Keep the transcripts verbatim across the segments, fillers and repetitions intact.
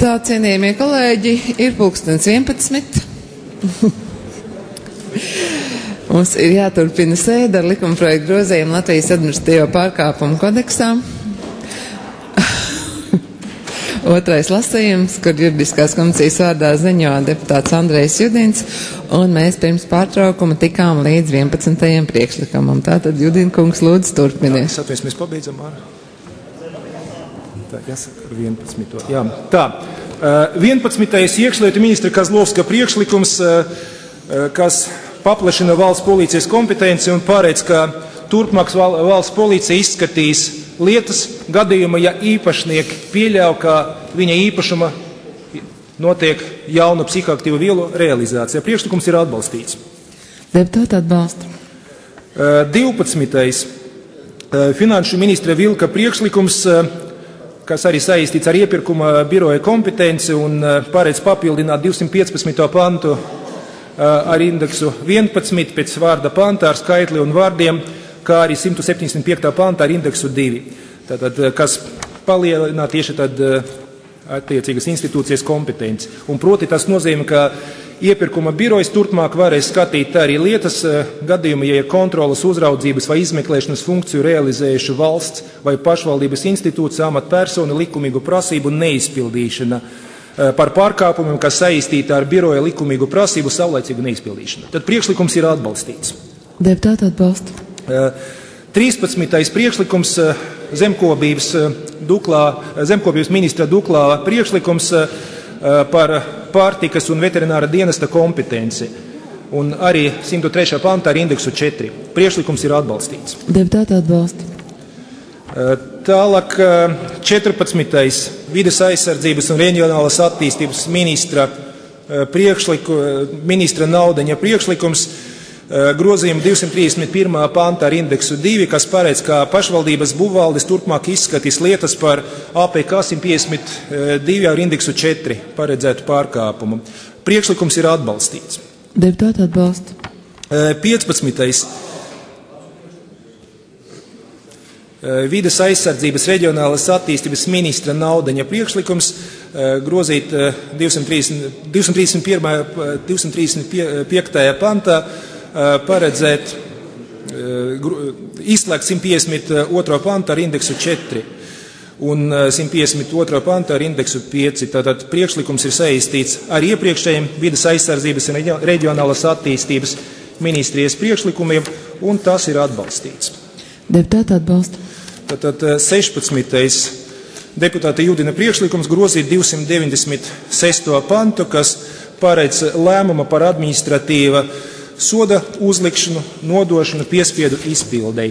Tā, cienījamie kolēģi, ir pulkstens vienpadsmit. Mums ir jāturpina sēde ar likumprojektu grozījumu Latvijas administratīvo pārkāpumu kodeksā. Otrais lasījums, kur juridiskās komisijas vārdā ziņo deputāts Andrejs Judins, un mēs pirms pārtraukuma tikām līdz vienpadsmitajam priekšlikumam. Tātad, Judin kungs, lūdzu, turpiniet. Es atvies, mēs pabeidzam ar... Tā, jāsaka ar vienpadsmito. Jā, tā. vienpadsmitais iekšlietu ministra Kazlovska priekšlikums, kas paplašina valsts policijas kompetenci un paredz, ka turpmāks valsts policija izskatīs lietas gadījuma, ja īpašnieki pieļauj, ka viņa īpašuma notiek jaunu psihoaktīvu vielu realizācija. Priekšlikums ir atbalstīts. Deputāti atbalsta. divpadsmitais Finanšu ministra Vilka priekšlikums, kas arī saistīts ar iepirkuma biroja kompetenci un paredz papildināt divsimt piecpadsmito pantu ar indeksu vienpadsmit pēc vārda panta ar skaitli un vārdiem, kā arī simt septiņdesmit piekto pantu ar indeksu divi. Tātad, kas palielina tieši tad attiecīgas institūcijas kompetenci. Un proti tas nozīmē, ka iepirkuma birojas turpmāk varēs skatīt arī lietas gadījumi, ja ir kontrolas, uzraudzības vai izmeklēšanas funkciju realizējuši valsts vai pašvaldības institūcija amatpersona likumīgu prasību neizpildīšana par pārkāpumiem, kas saistīta ar biroja likumīgu prasību savlaicīgu neizpildīšanu. Tad priekšlikums ir atbalstīts. Deputāti atbalsta. trīspadsmitais priekšlikums zemkopības, duklā, zemkopības ministra Duklā priekšlikums par pārtikas un veterināra dienesta kompetenci un arī simt trešā pantā ar indeksu četri. Priekšlikums ir atbalstīts. Deputāti atbalsta. Tālāk četrpadsmitais vides aizsardzības un reģionālas attīstības ministra, priekšliku, ministra Naudeņa priekšlikums grozījuma divsimt trīsdesmit pirmā panta ar indeksu divi, kas paredz, ka pašvaldības būvvaldes turpmāk izskatīs lietas par A P K simt piecdesmit divi ar indeksu četri paredzētu pārkāpumu. Priekšlikums ir atbalstīts. Deputāti atbalsta. piecpadsmitais Vides aizsardzības reģionālas attīstības ministra Naudeņa priekšlikums grozīt divsimt trīsdesmit piektajā pantā paredzēt izslēgt simt piecdesmit otro pantu ar indeksu četri un simt piecdesmit otro pantu ar indeksu pieci. Tātad priekšlikums ir saistīts ar iepriekšējiem vides aizsardzības un reģionālas attīstības ministrijas priekšlikumiem, un tas ir atbalstīts. Deputāti atbalsta. Tātad sešpadsmitais deputāta Judina priekšlikums grozīt divsimt deviņdesmit sesto pantu, kas paredz lēmuma par administratīva soda uzlikšanu, nodošanu piespiedu izpildei.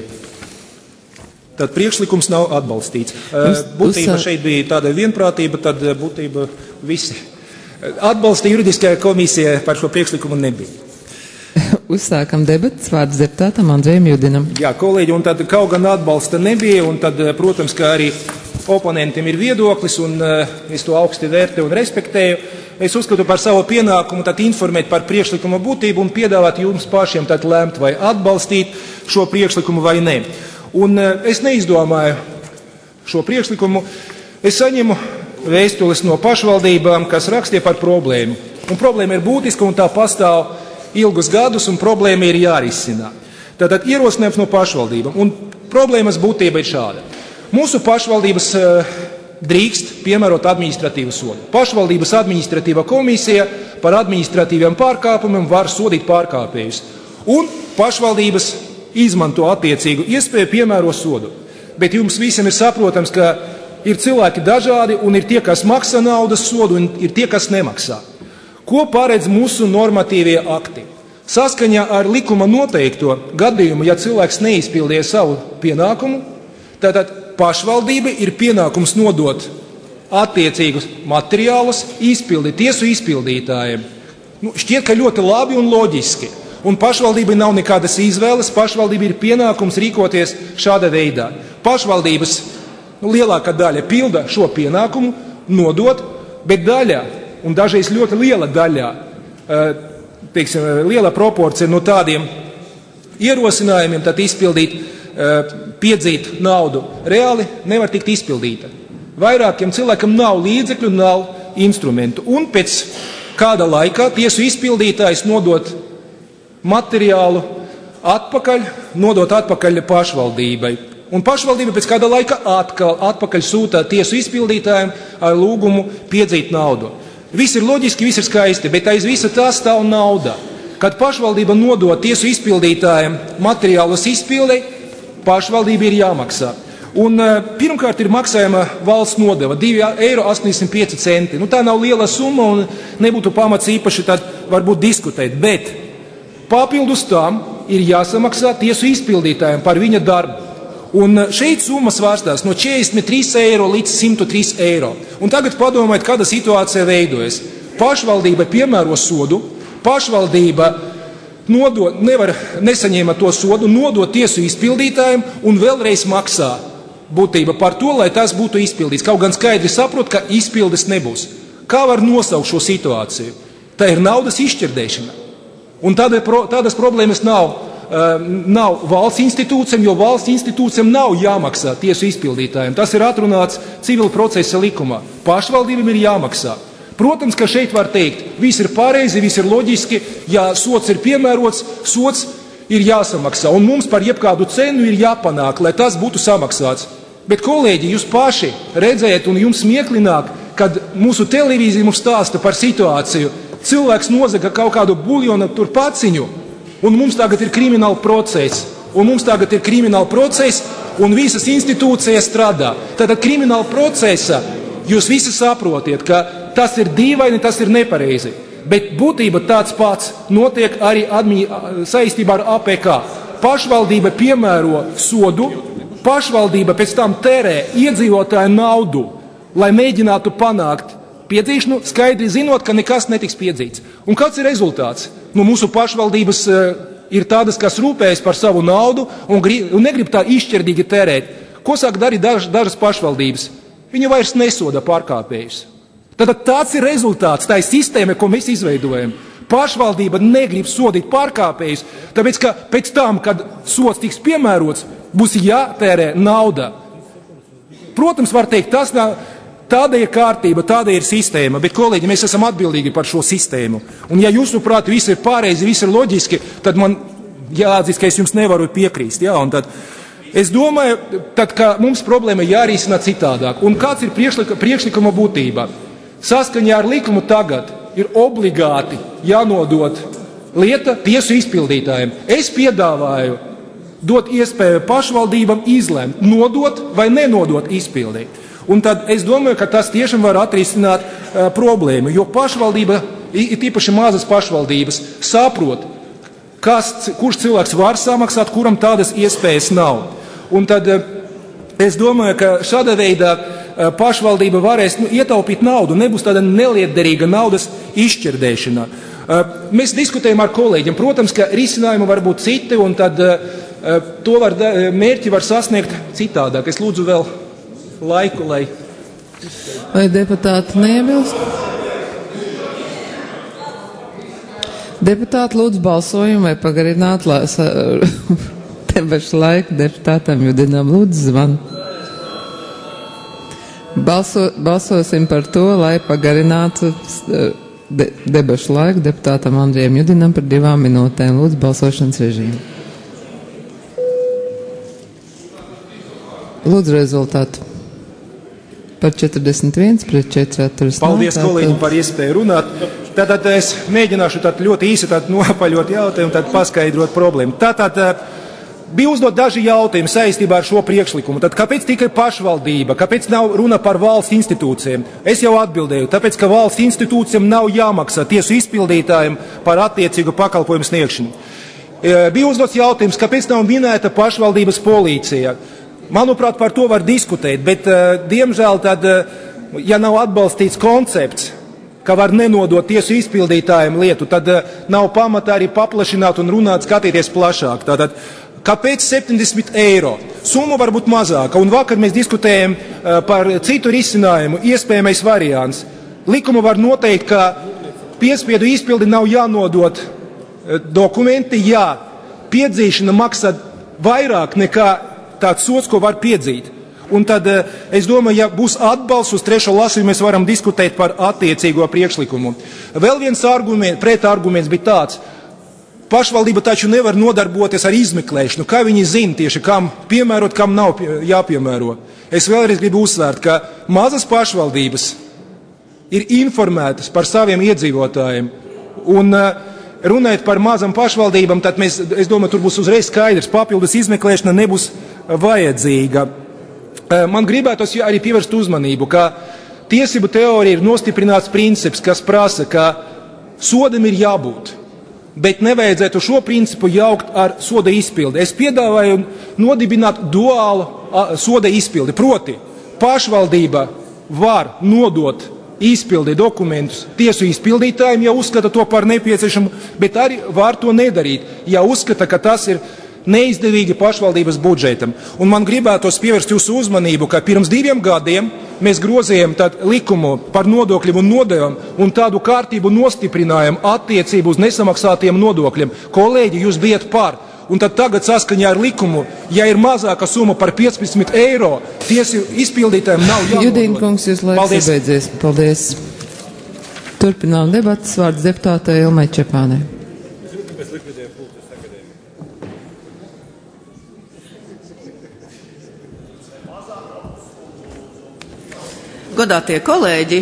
Tad priekšlikums nav atbalstīts. Būtība šeit bija tāda vienprātība, tad būtība visi atbalsta juridiskajā komisijā par šo priekšlikumu nebija. Uzsākam debatas, vārds deputātam Andrejam Judinam. Jā, kolēģi, un tad kaut gan atbalsta nebija, un tad, protams, ka arī oponentiem ir viedoklis, un es to augsti vērtēju un respektēju. Es uzskatu par savu pienākumu tad informēt par priekšlikuma būtību un piedāvāt jums pašiem tad lēmt, vai atbalstīt šo priekšlikumu vai nē. Un es neizdomāju šo priekšlikumu. Es saņemu vēstules no pašvaldībām, kas rakstīja par problēmu. Un problēma ir būtiska, un tā pastāv ilgus gadus, un problēma ir jārisina. Tātad ierosinājums no pašvaldībām. Un problēmas būtība ir šāda. Mūsu pašvaldības drīkst piemērot administratīvu sodu. Pašvaldības administratīva komisija par administratīviem pārkāpumiem var sodīt pārkāpējus. Un pašvaldības izmanto attiecīgu iespēju piemēro sodu. Bet jums visiem ir saprotams, ka ir cilvēki dažādi, un ir tie, kas maksā naudas sodu, un ir tie, kas nemaksā. Ko paredz mūsu normatīvie akti? Saskaņā ar likuma noteikto gadījumu, ja cilvēks neizpildīja savu pienākumu, tātad pašvaldība ir pienākums nodot attiecīgus materiālus izpildi, tiesu izpildītājiem. Nu, šķiet, ka ļoti labi un loģiski. Un pašvaldībai nav nekādas izvēles, pašvaldība ir pienākums rīkoties šāda veidā. Pašvaldības nu, lielākā daļa pilda šo pienākumu, nodot, bet daļā, un dažreiz ļoti liela daļā, teiksim, liela proporcija no tādiem ierosinājumiem, tad izpildīt, piedzīt naudu reāli nevar tikt izpildīta. Vairākiem cilvēkam nav līdzekļu, nav instrumentu. Un pēc kāda laikā tiesu izpildītājs nodot materiālu atpakaļ, nodot atpakaļ pašvaldībai. Un pašvaldība pēc kāda laika atkal, atpakaļ sūta tiesu izpildītājiem ar lūgumu piedzīt naudu. Viss ir loģiski, viss ir skaisti, bet aiz visa tā stāv nauda. Kad pašvaldība nodod tiesu izpildītājiem materiālus izpildei, pašvaldība ir jāmaksā. Un pirmkārt ir maksājuma valsts nodeva divi eiro astoņdesmit pieci centi. Nu, tā nav liela summa un nebūtu pamats īpaši tad varbūt diskutēt, bet papildus tam ir jāsamaksā tiesu izpildītājiem par viņa darbu. Un šeit summa svārstās no četrdesmit trīs eiro līdz simt trīs eiro. Un tagad padomājiet, kāda situācija veidojas. Pašvaldība piemēro sodu, pašvaldība nodot, nevar nesaņēma to sodu, nodot tiesu izpildītājiem un vēlreiz maksā būtība par to, lai tas būtu izpildīts. Kaut gan skaidri saprot, ka izpildes nebūs. Kā var nosaukt šo situāciju? Tā ir naudas izšķirdēšana. Un tāda, tādas problēmas nav. Nav valsts institūcijām, jo valsts institūcijām nav jāmaksā tiesu izpildītājiem. Tas ir atrunāts civila procesa likumā. Pašvaldībām ir jāmaksā. Protams, ka šeit var teikt, viss ir pareizi, viss ir loģiski, ja sots ir piemērots, sots ir jāsamaksā. Un mums par jebkādu cenu ir jāpanāk, lai tas būtu samaksāts. Bet, kolēģi, jūs paši redzējat un jums smieklināk, kad mūsu televīzija mums stāsta par situāciju. Cilvēks nozaga kaut kādu buļļonu tur paciņu. Un mums tagad ir krimināla process, un mums tagad ir krimināla process, un visas institūcijas strādā. Tātad krimināla procesa, jūs visi saprotiet, ka tas ir dīvaini, tas ir nepareizi. Bet būtība tāds pats notiek arī admi, saistībā ar A P K. Pašvaldība piemēro sodu, pašvaldība pēc tam tērē iedzīvotāju naudu, lai mēģinātu panākt piedzīšanu, skaidri zinot, ka nekas netiks piedzīts. Un kāds ir rezultāts? Nu, mūsu pašvaldības uh, ir tādas, kas rūpējas par savu naudu un, grib, un negrib tā izšķirdīgi tērēt. Ko sāk darīt daž, dažas pašvaldības? Viņi vairs nesoda pārkāpējus. Tad tāds ir rezultāts, tā ir sistēma, ko mēs izveidojam. Pašvaldība negrib sodīt pārkāpējus, tāpēc, ka pēc tam, kad sods tiks piemērots, būs jātērē nauda. Protams, var teikt, tas nav... Tāda ir kārtība, tāda ir sistēma, bet, kolēģi, mēs esam atbildīgi par šo sistēmu. Un ja jūsuprāt, viss ir pareizi, viss ir loģiski, tad man jāatzīst, ka es jums nevaru piekrīst. Jā, un tad es domāju, tad, ka mums problēma jārisina citādāk. Un kāds ir priekšlika, priekšlikuma būtība? Saskaņā ar likumu tagad ir obligāti jānodot lieta tiesu izpildītājiem. Es piedāvāju dot iespēju pašvaldībam izlemt, nodot vai nenodot izpildīt. Un tad es domāju, ka tas tiešām var atrisināt uh, problēmu, jo pašvaldība, ir tīpaši mazas pašvaldības, saprot, kas, kurš cilvēks var samaksāt, kuram tādas iespējas nav. Un tad uh, es domāju, ka šāda veidā uh, pašvaldība varēs nu, ietaupīt naudu, nebūs tāda nelietderīga naudas izšķirdēšana. Uh, mēs diskutējam ar kolēģiem, protams, ka risinājumi var būt citi, un tad uh, to var, mērķi var sasniegt citādāk. Es lūdzu vēl laiku, lai... Vai deputāti neiebilst? Deputāti lūdzu balsojumu vai pagarināt debašu laiku deputātam Judinam. Lūdzu zvan. Balso, balsosim par to, lai pagarinātu de, debašu laiku deputātam Andrijam Judinam par divām minūtēm. Lūdzu balsošanas režīmu. Lūdzu rezultātu. Par četrdesmit viens pret četri atturas. Paldies, kolēģi, par iespēju runāt. Tātad es mēģināšu tātad ļoti īsi tātad nopaļot jautājumu, tad paskaidrot problēmu. Tātad bija uzdot daži jautājumi saistībā ar šo priekšlikumu. Tad kāpēc tikai pašvaldība? Kāpēc nav runa par valsts institūcijiem? Es jau atbildēju, tāpēc, ka valsts institūcijiem nav jāmaksā tiesu izpildītājiem par attiecīgu pakalpojumu sniegšanu. Bija uzdots jautājums, kāpēc nav minēta pašvaldības policija? Manuprāt, par to var diskutēt, bet, uh, diemžēl, tad, uh, ja nav atbalstīts koncepts, ka var nenodot tiesu izpildītājiem lietu, tad uh, nav pamata arī paplašināt un runāt, skatīties plašāk. Tātad, kāpēc septiņdesmit eiro? Summa var būt mazāka, un vakar mēs diskutējam uh, par citu risinājumu, iespējamais variants. Likumu var noteikt, ka piespiedu izpildi nav jānodot uh, dokumenti, jā, piedzīšana maksā vairāk nekā tāds sots, ko var piedzīt. Un tad es domāju, ja būs atbalsts uz trešo lasījumu, mēs varam diskutēt par attiecīgo priekšlikumu. Vēl viens argument, pretarguments bija tāds. Pašvaldība taču nevar nodarboties ar izmeklēšanu. Kā viņi zina tieši, kam piemērot, kam nav jāpiemēro. Es vēlreiz gribu uzsvērt, ka mazas pašvaldības ir informētas par saviem iedzīvotājiem. Un runājot par mazām pašvaldībām, tad mēs, es domāju, tur būs uzreiz skaidrs, papildus izmeklēšana nebūs vajadzīga. Man gribētos arī pievērst uzmanību, ka tiesību teorija ir nostiprināts princips, kas prasa, ka sodam ir jābūt, bet nevajadzētu šo principu jaukt ar soda izpildi. Es piedāvāju nodibināt duālu soda izpildi, proti pašvaldība var nodot izpildi dokumentus tiesu izpildītājiem, ja uzskata to par nepieciešamu, bet arī var to nedarīt, ja uzskata, ka tas ir neizdevīgi pašvaldības budžetam. Un man gribētos pievērst jūsu uzmanību, ka pirms diviem gadiem mēs grozījām likumu par nodokļiem un nodevām un tādu kārtību nostiprinājām attiecību uz nesamaksātiem nodokļiem. Kolēģi, jūs bijat par. Un tad tagad saskaņā ar likumu, ja ir mazāka summa par piecpadsmit eiro, tiesu izpildītājiem nav jānodod. Judīna kungs, jūs laiks ir beidzies. Paldies. Turpinām debatas, vārds deputātei Ilmai Čepānei. Godātie kolēģi,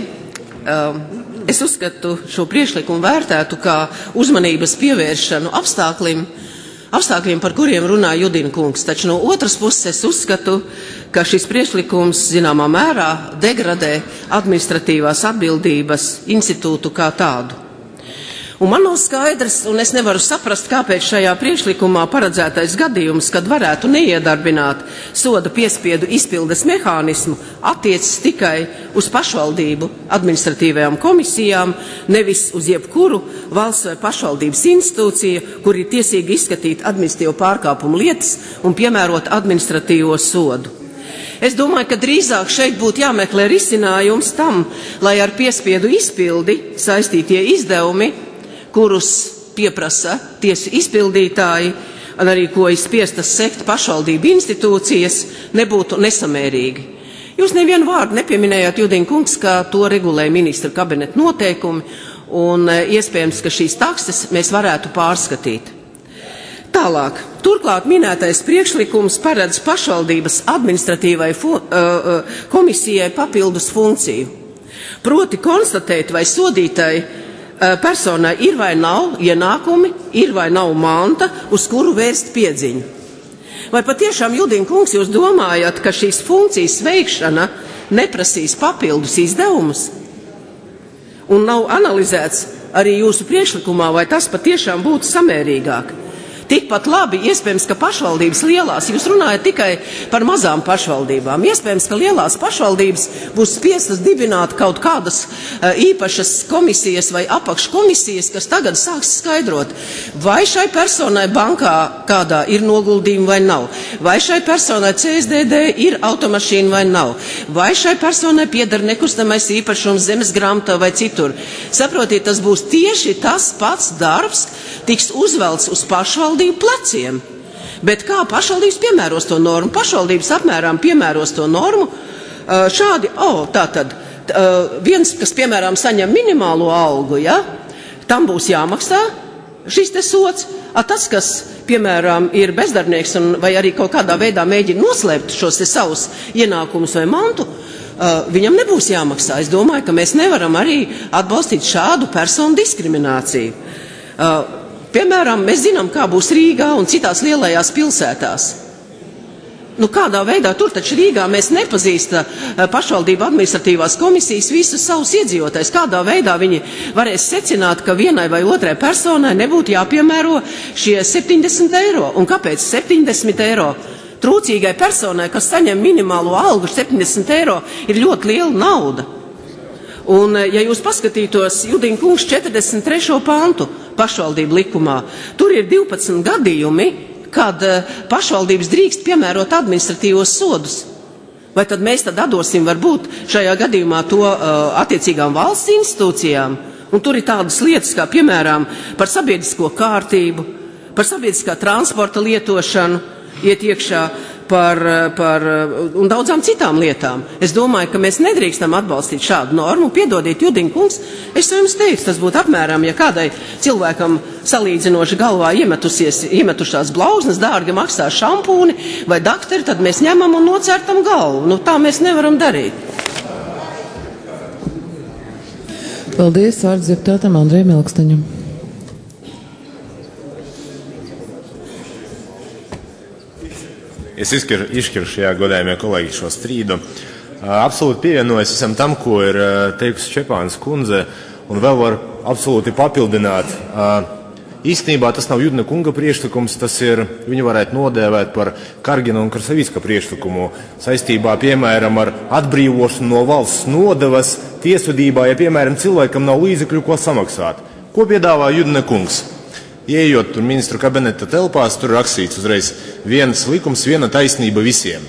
es uzskatu šo priekšlikumu vērtētu kā uzmanības pievēršanu apstākļiem, apstākļiem, par kuriem runā Judina kungs. Taču no otras puses es uzskatu, ka šis priekšlikums zināmā mērā degradē administratīvās atbildības institūtu kā tādu. Un man nav skaidrs, un es nevaru saprast, kāpēc šajā priekšlikumā paredzētais gadījums, kad varētu neiedarbināt soda piespiedu izpildes mehānismu, attiecas tikai uz pašvaldību administratīvajām komisijām, nevis uz jebkuru valsts vai pašvaldības institūciju, kur ir tiesīgi izskatīt administratīvo pārkāpumu lietas un piemērot administratīvo sodu. Es domāju, ka drīzāk šeit būtu jāmeklē risinājums tam, lai ar piespiedu izpildi saistītie izdevumi, kurus pieprasa tiesu izpildītāji, un arī ko ir spiestas sekt pašvaldību institūcijas, nebūtu nesamērīgi. Jūs nevienu vārdu nepieminējāt, Judina kungs, ka to regulē ministra kabineta noteikumi, un iespējams, ka šīs takses mēs varētu pārskatīt. Tālāk, turklāt minētais priekšlikums paredz pašvaldības administratīvai fu, uh, komisijai papildus funkciju. Proti konstatēt, vai sodītai personai ir vai nav ienākumi, ir vai nav manta, uz kuru vērst piedziņu. Vai patiešām, Judina kungs, jūs domājat, ka šīs funkcijas veikšana neprasīs papildus izdevumus? Un nav analizēts arī jūsu priekšlikumā, vai tas patiešām būtu samērīgāk? Tikpat labi, iespējams, ka pašvaldības lielās, jūs runājat tikai par mazām pašvaldībām, iespējams, ka lielās pašvaldības būs spiestas dibināt kaut kādas uh, īpašas komisijas vai apakškomisijas, kas tagad sāks skaidrot, vai šai personai bankā kādā ir noguldījumi vai nav, vai šai personai C S D D ir automašīna vai nav, vai šai personai pieder nekustamais īpašums zemes grāmatā vai citur. Saprotiet, tas būs tieši tas pats darbs, tiks uzvelts uz pašvaldību pleciem. Bet kā pašvaldības piemēros to normu? Pašvaldības apmēram piemēros to normu šādi, o, oh, tātad, viens, kas, piemēram, saņem minimālo algu, ja, tam būs jāmaksā šis te sots, a tas, kas, piemēram, ir bezdarbnieks un vai arī kaut kādā veidā mēģina noslēpt šos te savus ienākumus vai mantu, viņam nebūs jāmaksā. Es domāju, ka mēs nevaram arī atbalstīt šādu personu diskrimināciju. Piemēram, mēs zinām, kā būs Rīgā un citās lielajās pilsētās. Nu, kādā veidā tur taču Rīgā mēs nepazīsta pašvaldību administratīvās komisijas visus savus iedzīvotājus. Kādā veidā viņi varēs secināt, ka vienai vai otrai personai nebūtu jāpiemēro šie septiņdesmit eiro. Un kāpēc septiņdesmit eiro? Trūcīgai personai, kas saņem minimālo algu, septiņdesmit eiro ir ļoti liela nauda. Un, ja jūs paskatītos Judina kungs četrdesmit trešo pantu pašvaldību likumā, tur ir divpadsmit gadījumi, kad pašvaldības drīkst piemērot administratīvos sodus. Vai tad mēs tad atdosim varbūt šajā gadījumā to uh, attiecīgām valsts institūcijām? Un tur ir tādas lietas, kā piemēram par sabiedrisko kārtību, par sabiedriskā transporta lietošanu, iet iekšā par, par un daudzām citām lietām. Es domāju, ka mēs nedrīkstam atbalstīt šādu normu. Piedodiet, Judiņkungs, es jums teicu, tas būtu apmēram, ja kādai cilvēkam salīdzinoši galvā iemetusies, iemetušās blauznas, dārgi maksā šampūni vai dakteri, tad mēs ņemam un nocērtam galvu. Nu, tā mēs nevaram darīt. Paldies, vārds deputātam Andrejam Ilgstaņam. Es izšķiru šajā godājumie kolēģi šo strīdu. Absolūti pievienojos visam tam, ko ir teikusi Čepānas kundze, un vēl var absolūti papildināt. Īstenībā tas nav Judina kunga priekšlikums, tas ir, viņu varētu nodēvēt par Kargina un Krasavicka priekšlikumu saistībā, piemēram, ar atbrīvošanu no valsts nodevas tiesvedībā, ja, piemēram, cilvēkam nav līdzekļu, ko samaksāt. Ko piedāvā Judina kungs? Ieejot tur ministru kabineta telpās, tur rakstīts uzreiz viens likums, viena taisnība visiem.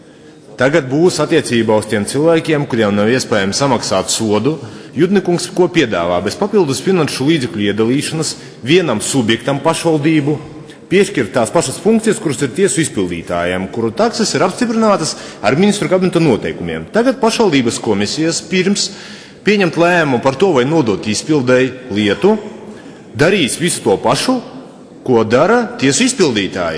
Tagad būs attiecībā uz tiem cilvēkiem, kuriem nav iespējams samaksāt sodu. Judina kungs ko piedāvā? Bez papildus finanšu līdzekļu iedalīšanas vienam subjektam pašvaldību piešķirt tās pašas funkcijas, kuras ir tiesu izpildītājiem, kuru takses ir apstiprinātas ar ministru kabineta noteikumiem. Tagad pašvaldības komisijas pirms pieņemt lēmumu par to, vai nodot izpildēji lietu, darīs visu to pašu, ko dara tiesu izpildītāji,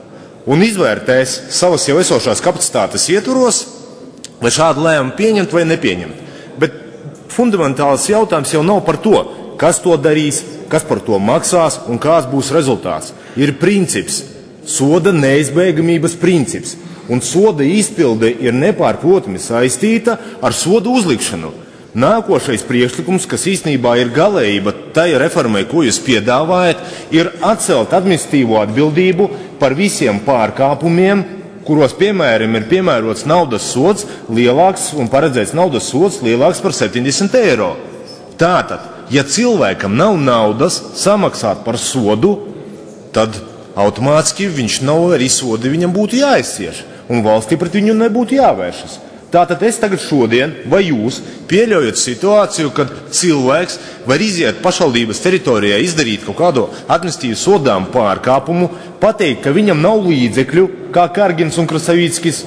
un izvērtēs savas jau esošās kapacitātes ietvaros, vai šādu lēmumu pieņemt vai nepieņemt. Bet fundamentāls jautājums jau nav par to, kas to darīs, kas par to maksās un kāds būs rezultāts. Ir princips, soda neizbēgamības princips, un soda izpilde ir nepārprotami saistīta ar soda uzlikšanu. Nākošais priekšlikums, kas īstenībā ir galējība tai reformai, ko jūs piedāvājat, ir atcelt administratīvo atbildību par visiem pārkāpumiem, kuros, piemēram, ir piemērots naudas sods lielāks un paredzēts naudas sods lielāks par septiņdesmit eiro. Tātad, ja cilvēkam nav naudas samaksāt par sodu, tad automātiski viņš nav arī sodi, viņam būtu jāizcieš, un valstī pret viņu nebūtu jāvēršas. Tātad es tagad šodien, vai jūs pieļaujat situāciju, kad cilvēks var iziet pašvaldības teritorijā, izdarīt kaut kādu administratīvu sodām pārkāpumu, pateikt, ka viņam nav līdzekļu, kā Kargins un Krasavickis,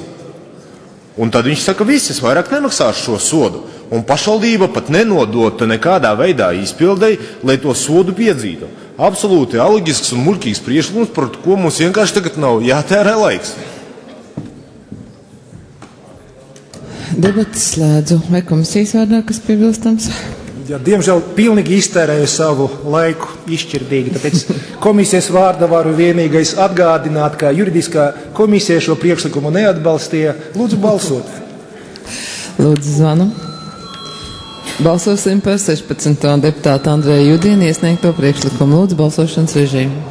un tad viņš saka, viss, es vairāk nemaksāšu šo sodu, un pašvaldība pat nenodota nekādā veidā izpildēji, lai to sodu piedzītu. Absolūti aloģisks un muļķīgs priekšlikums, par ko mums vienkārši tagad nav jātērē laiks. Debates slēdzu. Vai komisijas vārdā, kas piebilstams? Ja, diemžēl pilnīgi iztērēju savu laiku izšķirdīgi, tāpēc komisijas vārdā varu vienīgais atgādināt, ka juridiskā komisija šo priekšlikumu neatbalstīja. Lūdzu balsot. Lūdzu zvanu. Balsosim par sešpadsmito deputātu Andreju Judienu iesniegto priekšlikumu. Lūdzu balsošanas režīmu.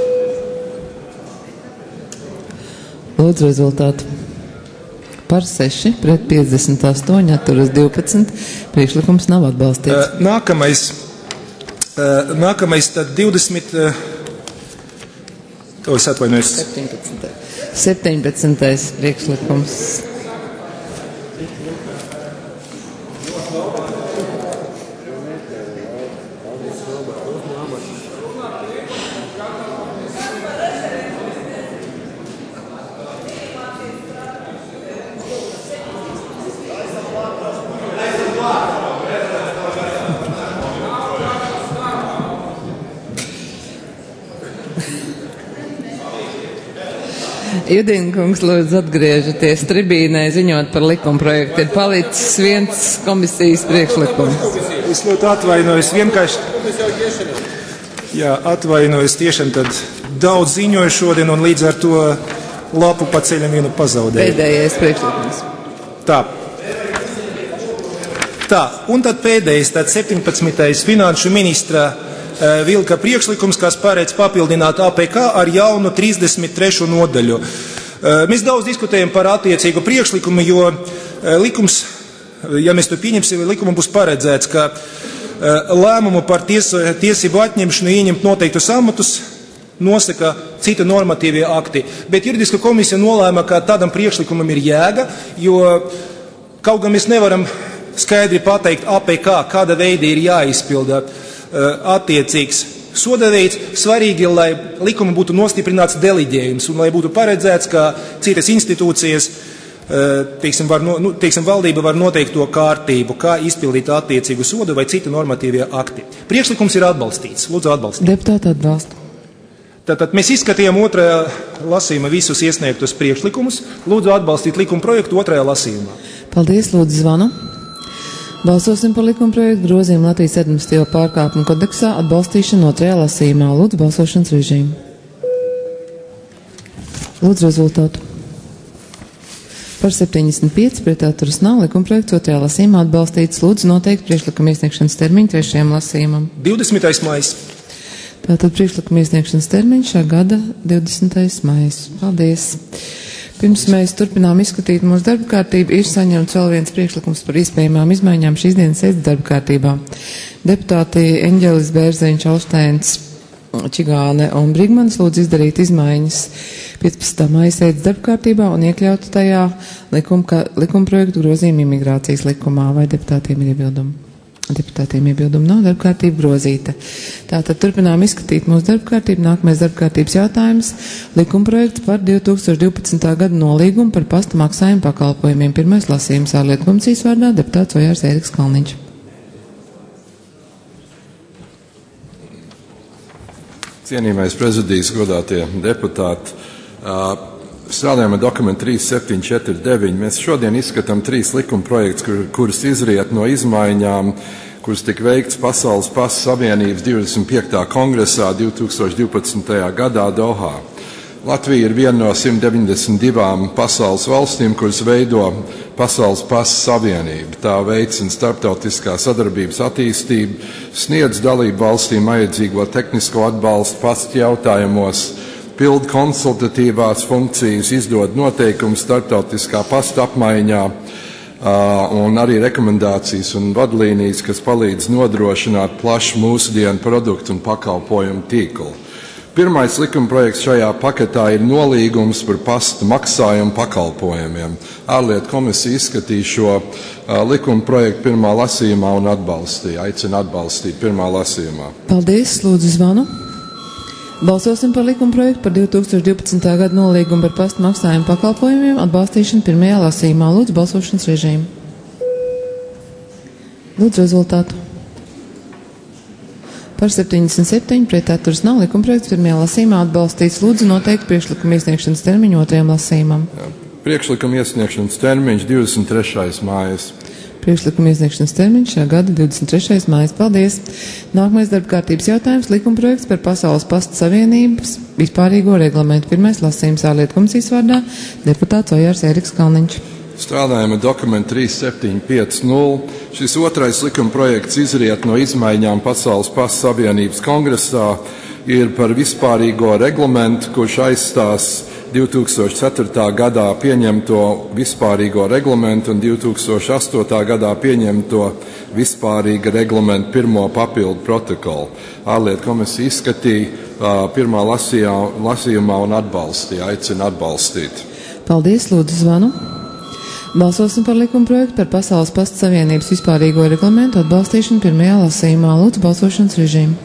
Lūdzu rezultātu. Par seši pret piecdesmit astoņi, atturas divpadsmit, priekšlikums nav atbalstīts. Nākamais, nākamais tad divdesmit, o, es atvainojos. septiņpadsmitais priekšlikums. Judiņkungs, lūdzu atgriežaties tribīnē, ziņot par likuma projektu. Ir palicis viens komisijas priekšlikums. Es ļoti atvainojos, vienkārši. Jā, atvainojos tiešām, tad daudz ziņoju šodien un līdz ar to lapu pa ceļam vienu pazaudēju. Pēdējais priekšlikums. Tā. Tā, un tad pēdējais, tad septiņpadsmitais finanšu ministra Vilka priekšlikums, kas paredz papildināt A P K ar jaunu trīsdesmit trešo nodaļu. Mēs daudz diskutējam par attiecīgu priekšlikumu, jo likums, ja mēs to pieņemsim, likuma būs paredzēts, ka lēmumu par ties, tiesību atņemšanu ieņemt noteiktus amatus nosaka cita normatīvie akti. Bet juridiska komisija nolēma, ka tādam priekšlikumam ir jēga, jo kaut gan mēs nevaram skaidri pateikt A P K, kāda veida ir jāizpilda attiecīgs soda veids. Svarīgi, lai likumi būtu nostiprināts deliģējums un lai būtu paredzēts, ka citas institūcijas, teiksim, var, nu, teiksim, valdība var noteikt to kārtību, kā izpildīt attiecīgu sodu vai citu normatīvie akti. Priekšlikums ir atbalstīts. Lūdzu, atbalstīt. Deputāti atbalsta. Tātad mēs izskatījām otrajā lasījumā visus iesniegtus priekšlikumus. Lūdzu, atbalstīt likuma projektu otrajā lasījumā. Paldies, lūdzu, zvanu. Balsosim par likuma projektu grozījumu Latvijas administratīvo pārkāpumu kodeksā atbalstīšanu otrajā lasījumā. Lūdzu, balsošanas režīmu. Lūdzu, rezultātu. Par septiņdesmit pieci pret atturas nav, likuma projekts otrajā lasījumā atbalstīts. Lūdzu, noteikti priekšlikuma iesniegšanas termiņu trešajam lasījumam. divdesmitais maijs. Tātad priekšlikuma iesniegšanas termiņš šā gada divdesmitais maijs. Paldies. Pirms mēs turpinām izskatīt mūsu darba kārtību, ir saņemts vēl viens priekšlikums par iespējamām izmaiņām šīs dienas sēdes darba kārtībā. Deputāti Eņģelis Bērziņš, Austēns, Čigāne un Brigmanis lūdzu izdarīt izmaiņas piecpadsmitā maija sēdes darba kārtībā un iekļaut tajā likuma, likuma projektu grozījumu imigrācijas likumā. Vai deputātiem ir iebildumi? Deputātiem iebildumi nav, darba kārtība grozīta. Tātad turpinām izskatīt mūsu darba kārtību. Nākamais darba kārtības jautājums - likuma projekts par divi tūkstoši divpadsmitā gada nolīgumu par pasta maksājumu pakalpojumiem. Pirmais lasījums ārlietu komisijas vārdā deputāts Ojārs Ēriks Kalniņš. Cienījamais prezidijs, godātie deputāti, strādājam ar dokumentu trīs septiņi četri deviņi. Mēs šodien izskatām trīs likuma projektus, kur, kuras izriet no izmaiņām, kuras tika veikts Pasaules pasta savienības divdesmit piektā kongresā divi tūkstoši divpadsmitajā gadā Dohā. Latvija ir viena no simt deviņdesmit divām pasaules valstīm, kuras veido Pasaules pasta savienību. Tā veicina starptautiskā sadarbības attīstību, sniedz dalību valstīm vajadzīgo tehnisko atbalstu pasta jautājumos, pild konsultatīvās funkcijas, izdod noteikumus starptautiskā pasta apmaiņā un arī rekomendācijas un vadlīnijas, kas palīdz nodrošināt plašu mūsdienu produktu un pakalpojumu tīklu. Pirmais likuma projekts šajā paketā ir nolīgums par pasta maksājumu pakalpojumiem. Ārlietu komisija izskatīja šo uh, likuma projektu pirmā lasījumā un atbalstīja. Aicina atbalstīt pirmā lasījumā. Paldies, lūdzu zvanu. Balsosim par likuma projektu par divi tūkstoši divpadsmitā gada nolīgumu par pasta maksājumu pakalpojumiem atbalstīšanu pirmajā lasījumā. Lūdzu balsošanas režīmu. Lūdzu rezultātu. Par septiņdesmit septiņi pret atturas nav, likuma projekts pirmajā lasījumā atbalstīts. Lūdzu noteikti priekšlikuma iesniegšanas termiņu otrajam lasījumam. Jā. Priekšlikuma iesniegšanas termiņš divdesmit trešais maijs. Priekšlikuma iesniegšanas termiņš šā gada divdesmit trešais maijs. Paldies. Nākamais darba kārtības jautājums - likuma projekts par Pasaules pasta savienības vispārīgo reglamentu. Pirmais lasījums ārlietu komisijas vārdā deputāts Ojārs Ēriks Kalniņš. Strādājam ar dokumentu trīs septiņi pieci nulle. Šis otrais likuma projekts izriet no izmaiņām Pasaules pasta savienības kongresā, ir par vispārīgo reglamentu, kurš aizstās divi tūkstoši ceturtā gadā pieņemto vispārīgo reglamentu un divi tūkstoši astotā gadā pieņemto vispārīga reglamentu pirmo papildu protokolu. Ārlietu komisija izskatīja uh, pirmā lasījā, lasījumā un atbalstīja, aicina atbalstīt. Paldies, lūdzu zvanu. Balsosim par likuma projektu par Pasaules pasta savienības vispārīgo reglamentu atbalstīšanu pirmajā lasījumā. Lūdzu balsošanas režīmu.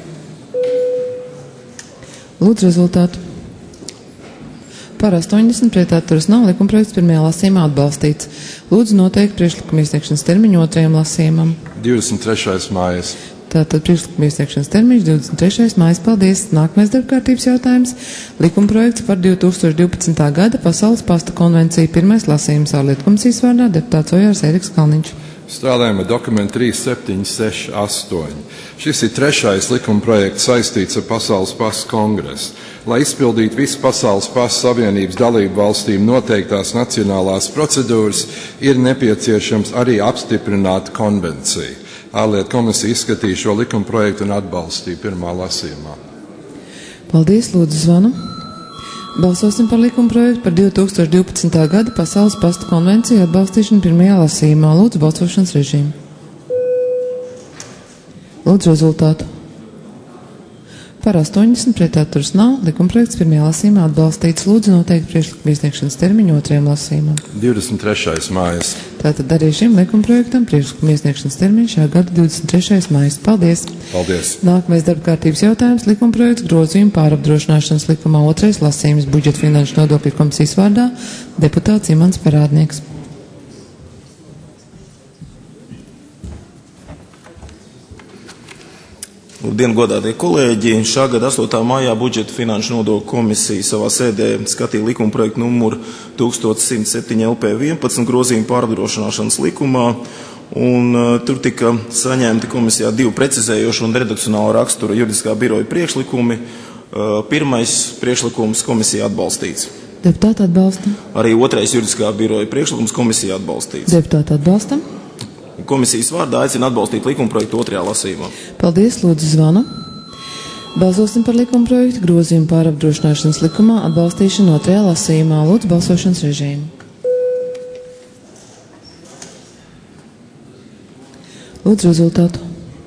Lūdzu rezultātu. Par astoņdesmit pret atturas nav, likuma projekts pirmajā lasījumā atbalstīts. Lūdzu noteikti priekšlikuma iesniegšanas termiņu otrajam lasījumam. divdesmit trešais maijs. Tātad priekšlikuma iesniegšanas termiņš divdesmit trešais maijs. Paldies. Nākamais darbkārtības jautājums - likuma projekts par divi tūkstoši divpadsmitā gada Pasaules pasta konvenciju. Pirmais lasījums ārlietu komisijas vārdā deputāts Ojārs Ēriks Kalniņš. Strādājam ar dokumentu trīs septiņi seši astoņi. Šis ir trešais likuma projekts saistīts ar Pasaules pasta kongresu. Lai izpildītu visu Pasaules pasta savienības dalību valstīm noteiktās nacionālās procedūras, ir nepieciešams arī apstiprināt konvenciju. Ārlietu komisija izskatīja šo likuma projektu un atbalstīja pirmā lasījumā. Paldies, lūdzu zvanu. Balsosim par likuma projektu par divi tūkstoši divpadsmitā gada Pasaules pasta konvenciju atbalstīšanu pirmajā lasījumā. Lūdzu balsošanas režīmu. Lūdzu rezultātu. Par astoņdesmit pret atturas nav. Likumprojekts pirmajā lasījumā atbalstīts. Lūdzu noteikti priekšlikuma iesniegšanas termiņu otrajam lasījumam. divdesmit trešais mājas. Tātad arī šim likumprojektam priekšlikuma iesniegšanas termiņš šā gada divdesmit trešais maijs. Paldies! Paldies! Nākamais darba kārtības jautājums - likumprojekts grozījuma pārapdrošināšanas likumā otrais lasījums budžeta finanšu nodokļu komisijas vārdā deputāts Imants Parādnieks. Labdien, godātie kolēģi! Šā gada astotā maijā budžeta finanšu nodokļu komisija savā sēdē skatīja likumprojektu numuru tūkstoš simts septiņi L P vienpadsmit grozījumu pārapdrošināšanas likumā, un uh, tur tika saņemti komisijā divi precizējoši un redakcionāla rakstura juridiskā biroja priekšlikumi. Uh, pirmais priekšlikums komisija atbalstīts. Deputāti atbalsta. Arī otrais juridiskā biroja priekšlikums komisija atbalstīts. Deputāti atbalsta. Komisijas vārdā aicina atbalstīt likumprojektu otrajā lasījumā. Paldies, lūdzu zvanu. Balsosim par likumprojektu grozījumu pārapdrošināšanas likumā atbalstīšanu otrajā lasījumā. Lūdzu balsošanas režīmu. Lūdzu rezultātu.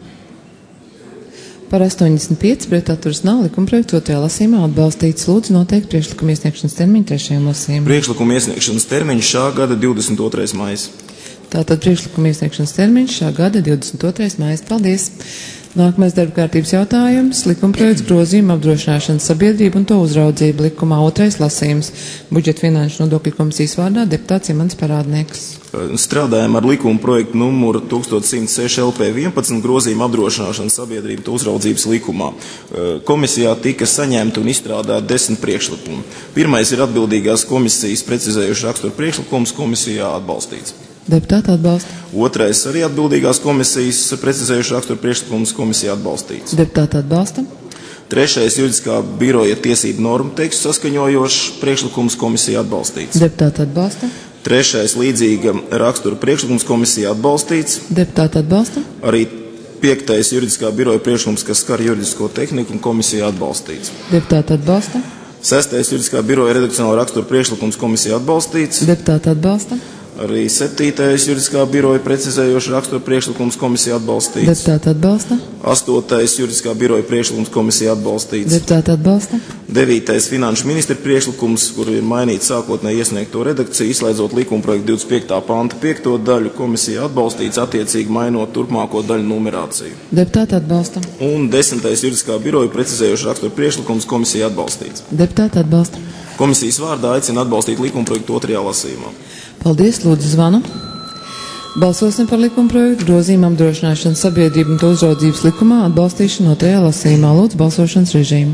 Par astoņdesmit pieci pret atturas nav. Likumprojekts otrajā lasījumā atbalstīts. Lūdzu noteikti priekšlikuma iesniegšanas termiņu trešajam lasījumam. Priekšlikuma iesniegšanas termiņš šā gada divdesmit otrais maijs. Tātad priekšlikuma iesniegšanas termiņš šā gada divdesmit otrais maijs. Paldies! Nākamais darba kārtības jautājums - likumprojekts grozījuma apdrošināšanas sabiedrību un to uzraudzību likumā otrais lasījums budžeta finanšu nodokļu komisijas vārdā deputāts Imants Parādnieks. Strādājam ar likuma projektu numuru tūkstoš simts seši L P vienpadsmit grozījuma apdrošināšanas sabiedrību to uzraudzības likumā. Komisijā tika saņemti un izstrādāti desmit priekšlikumi. Pirmais ir atbildīgās komisijas precizējuši raksturu priekšlikums, komisijā atbalstīts. Deputāti atbalsta. Otrais arī atbildīgās komisijas precizējuši raksturu priekšlikums, komisijā atbalstīts. Deputāti atbalsta. Trešais juridiskā biroja tiesību normu tekstu saskaņojošs priekšlikums, komisija atbalstīts. Deputāti atbalsta. Trešais līdzīga rakstura priekšlikums, komisija atbalstīts. Deputāti atbalsta. Arī piektais juridiskā biroja priekšlikums, kas skar juridisko tehniku, un komisija atbalstīts. Deputāti atbalsta. Sestais juridiskā biroja redakcionāla rakstura priekšlikums, komisija atbalstīts. Deputāti atbalsta. Arī septītais juridiskā biroja precizējoša rakstura priekšlikums, komisija atbalstīts. Deputāti atbalsta. Astotais juridiskā biroja priekšlikums, komisija atbalstīts. Deputāti atbalsta. Devītais finanšu ministra priekšlikums, kur ir mainīts sākotnēji iesniegto redakciju, izslēdzot likumprojektu divdesmit piekta panta piekto daļu, komisija atbalstīts, attiecīgi mainot turpmāko daļu numerāciju. Deputāti atbalsta. Un desmitais juridiskā biroja precizējoša rakstura priekšlikums, komisija atbalstīts. Deputāti atbalsta. Komisijas vārdā aicina atbalstīt likumprojektu otrajā lasījumā. Paldies, lūdzu zvanu. Balsosim par likumprojektu grozījumu apdrošināšanas sabiedrību un to uzraudzības likumā atbalstīšanu otrajā lasījumā. Lūdzu balsošanas režīmu.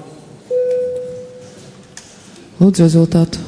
Lūdzu rezultātu.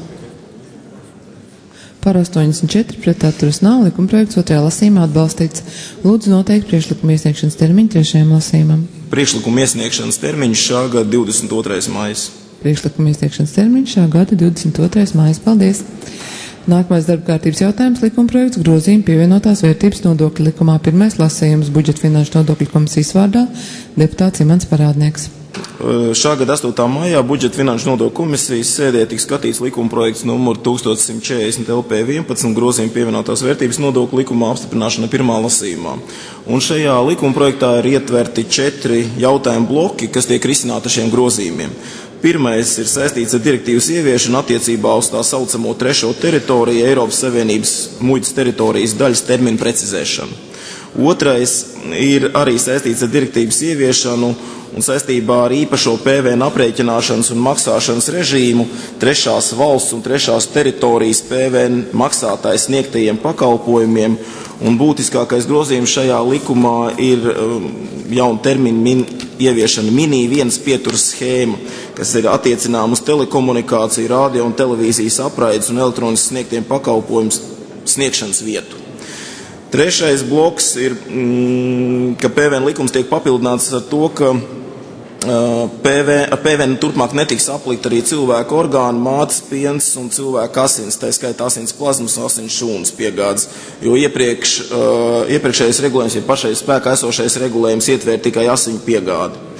Par astoņdesmit četri pret atturas nav. Likumprojekts otrajā lasījumā atbalstīts. Lūdzu noteikti priekšlikuma iesniegšanas termiņu trešajam lasījumam. Priekšlikuma iesniegšanas termiņš šā gada divdesmit otrais maijs. Priekšlikuma iesniegšanas termiņš šā gada divdesmit otrais maijs. Paldies! Nākamais darba kārtības jautājums - likumprojekts grozījuma pievienotās vērtības nodokļu likumā pirmais lasījums budžeta finanšu nodokļu komisijas vārdā deputāts Imants Parādnieks. Šā gada astotā maijā budžeta finanšu nodokļu komisijas sēdē tika skatīts likumprojekts numuru tūkstoš simts četrdesmit L P vienpadsmit grozījuma pievienotās vērtības nodokļu likumā apstiprināšana pirmā lasījumā. Un šajā likumprojektā ir ietverti četri jautājumu bloki, kas tiek risināti ar šiem grozījumiem. Pirmais ir saistīts ar direktīvas ieviešanu attiecībā uz tā saucamo trešo teritoriju Eiropas Savienības muitas teritorijas daļas terminu precizēšanu. Otrais ir arī saistīts ar direktīvas ieviešanu un saistībā ar īpašo P V N aprēķināšanas un maksāšanas režīmu trešās valsts un trešās teritorijas P V N maksātāju sniegtajiem pakalpojumiem. Un būtiskākais grozījums šajā likumā ir um, jauna termina min, ieviešana mini vienas pieturas schēma, kas ir attiecinām uz telekomunikāciju, radio un televīzijas apraides un elektroniskas sniegtiem pakalpojumu sniegšanas vietu. Trešais bloks ir, mm, ka P V N likums tiek papildināts ar to, ka P V, ar P V N turpmāk netiks aplikt arī cilvēku orgānu, mātes piens un cilvēku asins, tā skaitā asins plazmas un asins šūnas piegādes, jo iepriekš, uh, iepriekšējais regulējums, ja pašais spēkā esošais regulējums ietvēr tikai asiņu piegādi.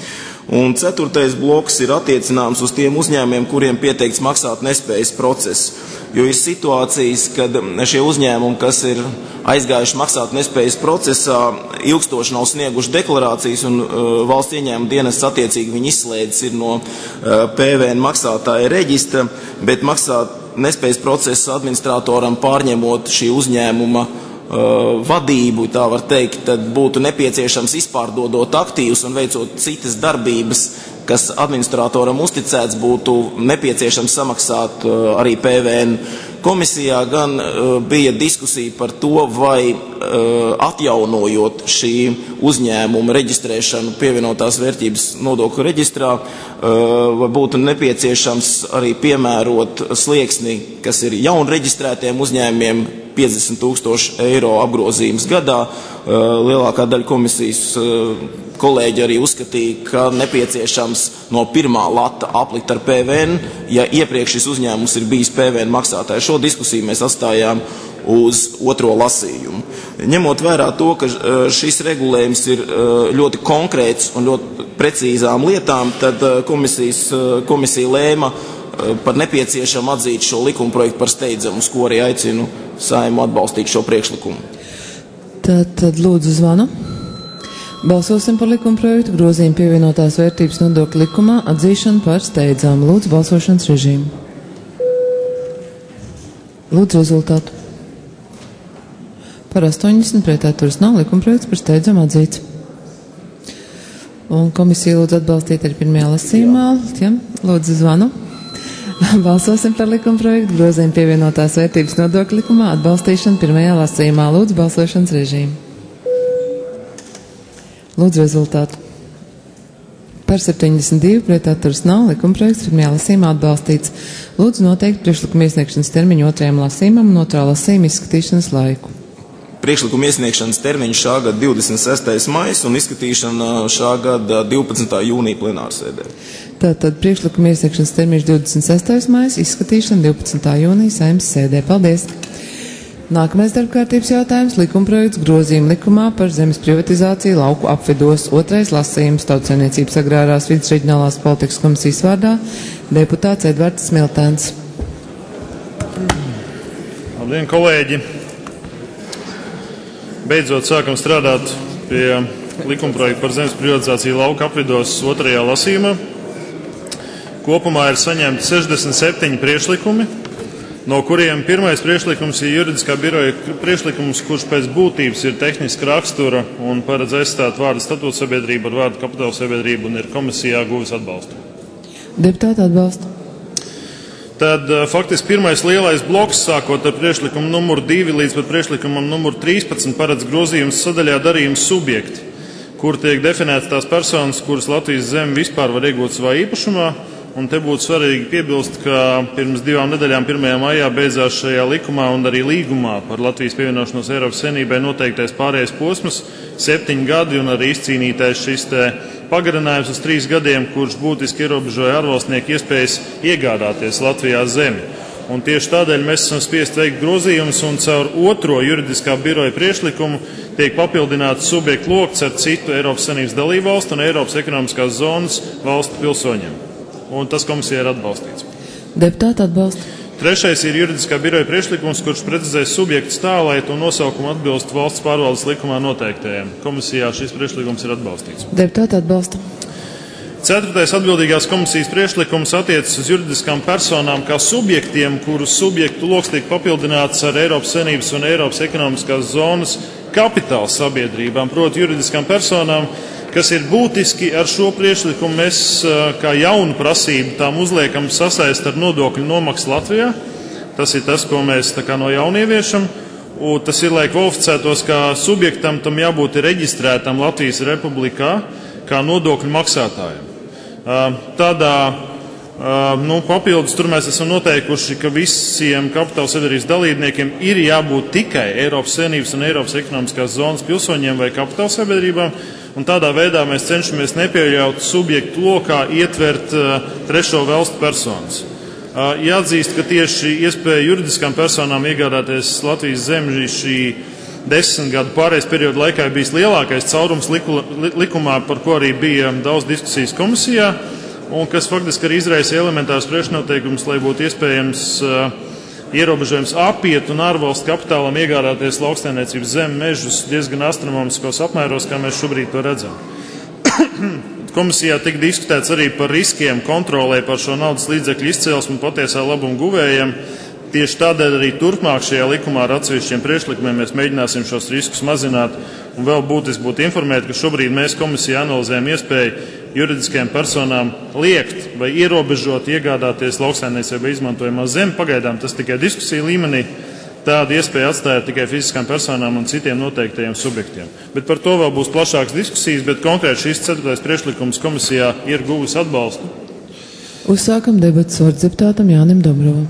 Un ceturtais bloks ir attiecināms uz tiem uzņēmumiem, kuriem pieteikts maksāt nespējas process. Jo ir situācijas, kad šie uzņēmumi, kas ir aizgājuši maksāt nespējas procesā, ilgstoši nav snieguši deklarācijas un uh, valsts ieņēmuma dienests attiecīgi viņi izslēdzis ir no uh, P V N maksātāja reģistra, bet maksāt nespējas procesa administratoram pārņemot šī uzņēmuma Uh, vadību, tā var teikt, tad būtu nepieciešams izpārdodot aktīvus un veicot citas darbības, kas administratoram uzticēts, būtu nepieciešams samaksāt uh, arī P V N. Komisijā gan uh, bija diskusija par to, vai uh, atjaunojot šī uzņēmuma reģistrēšanu pievienotās vērtības nodokļu reģistrā, uh, vai būtu nepieciešams arī piemērot slieksni, kas ir jaun reģistrētiem uzņēmumiem, piecdesmit tūkstoši eiro apgrozījums gadā. Lielākā daļa komisijas kolēģi arī uzskatīja, ka nepieciešams no pirmā lata aplikt ar P V N, ja iepriekš šis uzņēmums ir bijis P V N maksātājs. Šo diskusiju mēs atstājām uz otro lasījumu. Ņemot vērā to, ka šis regulējums ir ļoti konkrēts un ļoti precīzām lietām, tad komisijas, komisija lēma par nepieciešamu atzīt šo likumprojektu par steidzamu, uz ko arī aicinu Saeimu atbalstīt šo priekšlikumu. Tad, tad lūdzu zvanu. Balsosim par likumprojektu grozījumu pievienotās vērtības nodokļu likumā atzīšanu par steidzamu. Lūdzu balsošanas režīmu. Lūdzu rezultātu. Par astoņdesmit pret atturas nav, likumprojekts par steidzamu atzīts. Un komisija lūdzu atbalstīt arī pirmajā lasījumā. Ja? Lūdzu zvanu. Balsosim par likumprojektu grozījumu pievienotās vērtības nodokļu likumā atbalstīšanu pirmajā lasījumā. Lūdzu balsošanas režīmu. Lūdzu rezultātu. Par septiņdesmit divi pret atturas nav, likumprojekts pirmajā lasījumā atbalstīts. Lūdzu noteikt priekšlikuma iesniegšanas termiņu otrajam lasījumam un otrā lasījuma izskatīšanas laiku. Priekšlikuma iesniegšanas termiņš šā gada divdesmit sestais maijs un izskatīšana šā gada divpadsmitā jūnija plenārsēdē. Tātad priekšlikuma iesniegšanas termiņš divdesmit sestais maijs, izskatīšana divpadsmitā jūnija Saeimas sēdē. Paldies! Nākamais darbkārtības jautājums - likumprojekts grozījuma likumā par zemes privatizāciju lauku apvidos. Otrais lasījums Tautsaimniecības agrārās vides reģionālās politikas komisijas vārdā deputāts Edvards Smiltēns. Labdien, kolēģi! Beidzot sākam strādāt pie likumprojekta par zemes privatizāciju lauka apvidos otrajā lasījumā. Kopumā ir saņemti sešdesmit septiņi priekšlikumi, no kuriem pirmais priekšlikums ir juridiskā biroja priekšlikums, kurš pēc būtības ir tehniska rakstura un paredz aizstāt vārdu statūta sabiedrību ar vārdu kapitāla sabiedrību un ir komisijā guvis atbalstu. Deputāti atbalsta. Tad faktiski pirmais lielais bloks, sākot ar priekšlikumu numuru divi līdz pat priekšlikumam numuru trīspadsmit, paredz grozījums sadaļā darījums subjekti, kur tiek definētas tās personas, kuras Latvijas zemi vispār var iegūt savā īpašumā. Un te būtu svarīgi piebilst, ka pirms divām nedēļām pirmajā maijā beidzās šajā likumā un arī līgumā par Latvijas pievienošanos Eiropas Savienībai noteiktais pārējais posms, septiņi gadi un arī izcīnītais šis te pagarinājums uz trīs gadiem, kurš būtiski ierobežoja ārvalstnieku iespējas iegādāties Latvijā zemi. Un tieši tādēļ mēs esam spiest veikt grozījumus un caur otro juridiskā biroja priekšlikumu tiek papildināts subjektu lokts ar citu Eiropas Savienības dalību valstu un Eiropas ekonomiskās zonas valstu pilsoņiem. Un tas komisijai ir atbalstīts. Deputāti atbalsta. Trešais ir juridiskā biroja priekšlikums, kurš precizēs subjektu stāvlietu un nosaukumu atbilst valsts pārvaldes likumā noteiktajiem. Komisijā šis priekšlikums ir atbalstīts. Deputāti atbalsta. Ceturtais atbildīgās komisijas priekšlikums attiecas uz juridiskām personām kā subjektiem, kuru subjektu loks tiek papildināts ar Eiropas Savienības un Eiropas ekonomiskās zonas kapitāla sabiedrībām, proti juridiskām personām, kas ir būtiski ar šo priekšlikumu mēs kā jaunu prasību tām uzliekam sasaist ar nodokļu nomaksu Latvijā. Tas ir tas, ko mēs tā kā no jauna ieviešam. Un tas ir, lai kvalificētos kā subjektam, tam jābūt reģistrētam Latvijas Republikā kā nodokļu maksātājiem. Tādā nu, papildus tur mēs esam noteikuši, ka visiem kapitāla sabiedrības dalībniekiem ir jābūt tikai Eiropas Savienības un Eiropas ekonomiskās zonas pilsoņiem vai kapitāla sabiedrībām. Un tādā veidā mēs cenšamies nepieļaut subjektu lokā ietvert uh, trešo valstu personas. Uh, jāatzīst, ka tieši iespēja juridiskām personām iegādāties Latvijas zemi šī desmit gadu pārējais periodu laikā ir bijis lielākais caurums liku, li, likumā, par ko arī bija daudz diskusijas komisijā, un kas faktiski arī izraisa elementārs priekšnoteikums, lai būtu iespējams uh, ierobežojums apiet un ārvalstu kapitālam iegādāties lauksaimniecības zemi mežus diezgan astronomiskos apmēros, kā mēs šobrīd to redzam. Komisijā tika diskutēts arī par riskiem kontrolē par šo naudas līdzekļu izcelsmu un patiesā labuma guvējiem. Tieši tādēļ arī turpmāk šajā likumā ar atsevišķiem priekšlikumiem mēs mēģināsim šos riskus mazināt. Un vēl būtiski būtu informēt, ka šobrīd mēs komisijā analizējam iespēju juridiskajām personām liekt vai ierobežot iegādāties lauksaimniecībā izmantojamā zemi. Pagaidām tas tikai diskusija līmenī. Tādu iespēju atstājot tikai fiziskām personām un citiem noteiktajiem subjektiem. Bet par to vēl būs plašākas diskusijas, bet konkrēti šis ceturtais priekšlikums komisijā ir guvis atbalstu. Uzsākam debatas vārds deputātam Jānim Dombrovam.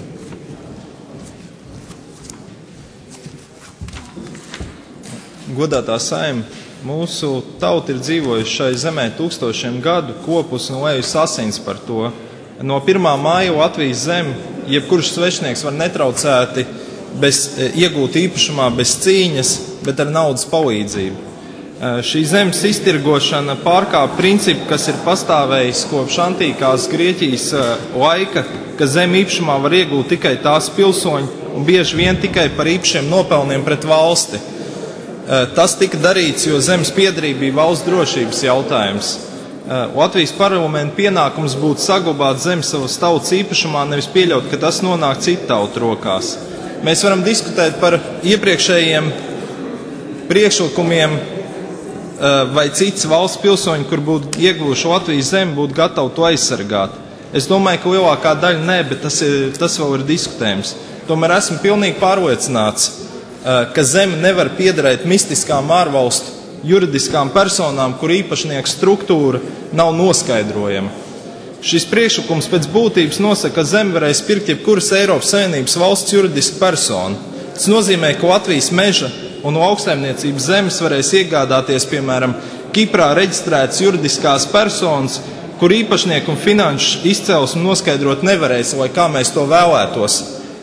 Godātā Saeima, mūsu tauta ir dzīvojusi šai zemē tūkstošiem gadu, kopus un lejusi asins par to. No pirmā māja Latvijas zemi, jebkurš svešnieks var netraucēti bez iegūt īpašumā, bez cīņas, bet ar naudas palīdzību. Šī zemes iztirgošana pārkāp principu, kas ir pastāvējis kopš antīkās Grieķijas laika, ka zemi īpašumā var iegūt tikai tās pilsoņi un bieži vien tikai par īpašiem nopelniem pret valsti. Tas tika darīts, jo zemes piederība bija valsts drošības jautājums. Latvijas parlamenta pienākums būtu saglabāt zemi savas tautas īpašumā, nevis pieļaut, ka tas nonāk citu tautu rokās. Mēs varam diskutēt par iepriekšējiem priekšlikumiem vai cits valsts pilsoņi, kur būtu ieguvuši Latvijas zemi, būtu gatavi to aizsargāt. Es domāju, ka lielākā daļa nē, bet tas, ir, tas vēl ir diskutējums. Tomēr esmu pilnīgi pārliecināts, ka zeme nevar piederēt mistiskām ārvalstu juridiskām personām, kur īpašnieku struktūra nav noskaidrojama. Šis priekšlikums pēc būtības nosaka, ka zemi varēs pirkt jebkuras Eiropas Savienības valsts juridiska persona. Tas nozīmē, ka Latvijas meža un lauksaimniecības zemes varēs iegādāties, piemēram, Kiprā reģistrētas juridiskās personas, kur īpašnieku un finanšu izcelsmi noskaidrot nevarēs, vai kā mēs to vēlētos.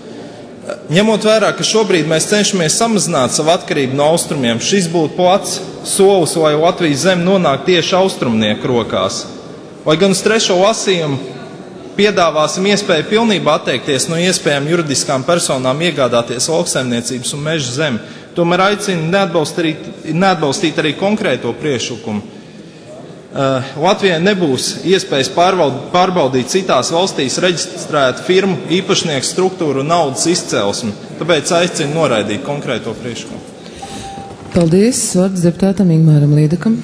Ņemot vērā, ka šobrīd mēs cenšamies samazināt savu atkarību no austrumiem, šis būtu plats solis, lai Latvijas zeme nonāk tieši austrumnieku rokās. Lai gan uz trešo lasījumu piedāvāsim iespēju pilnībā atteikties no iespējām juridiskām personām iegādāties lauksaimniecības un meža zemi, tomēr aicinu neatbalstīt, neatbalstīt arī konkrēto priekšlikumu. Uh, Latvijai nebūs iespējas pārbaudīt citās valstīs reģistrētu firmu, īpašnieku struktūru un naudas izcelsmi, tāpēc aicinu noraidīt konkrēto priekšlikumu. Paldies, vārds deputātam Ingmāram Līdakam.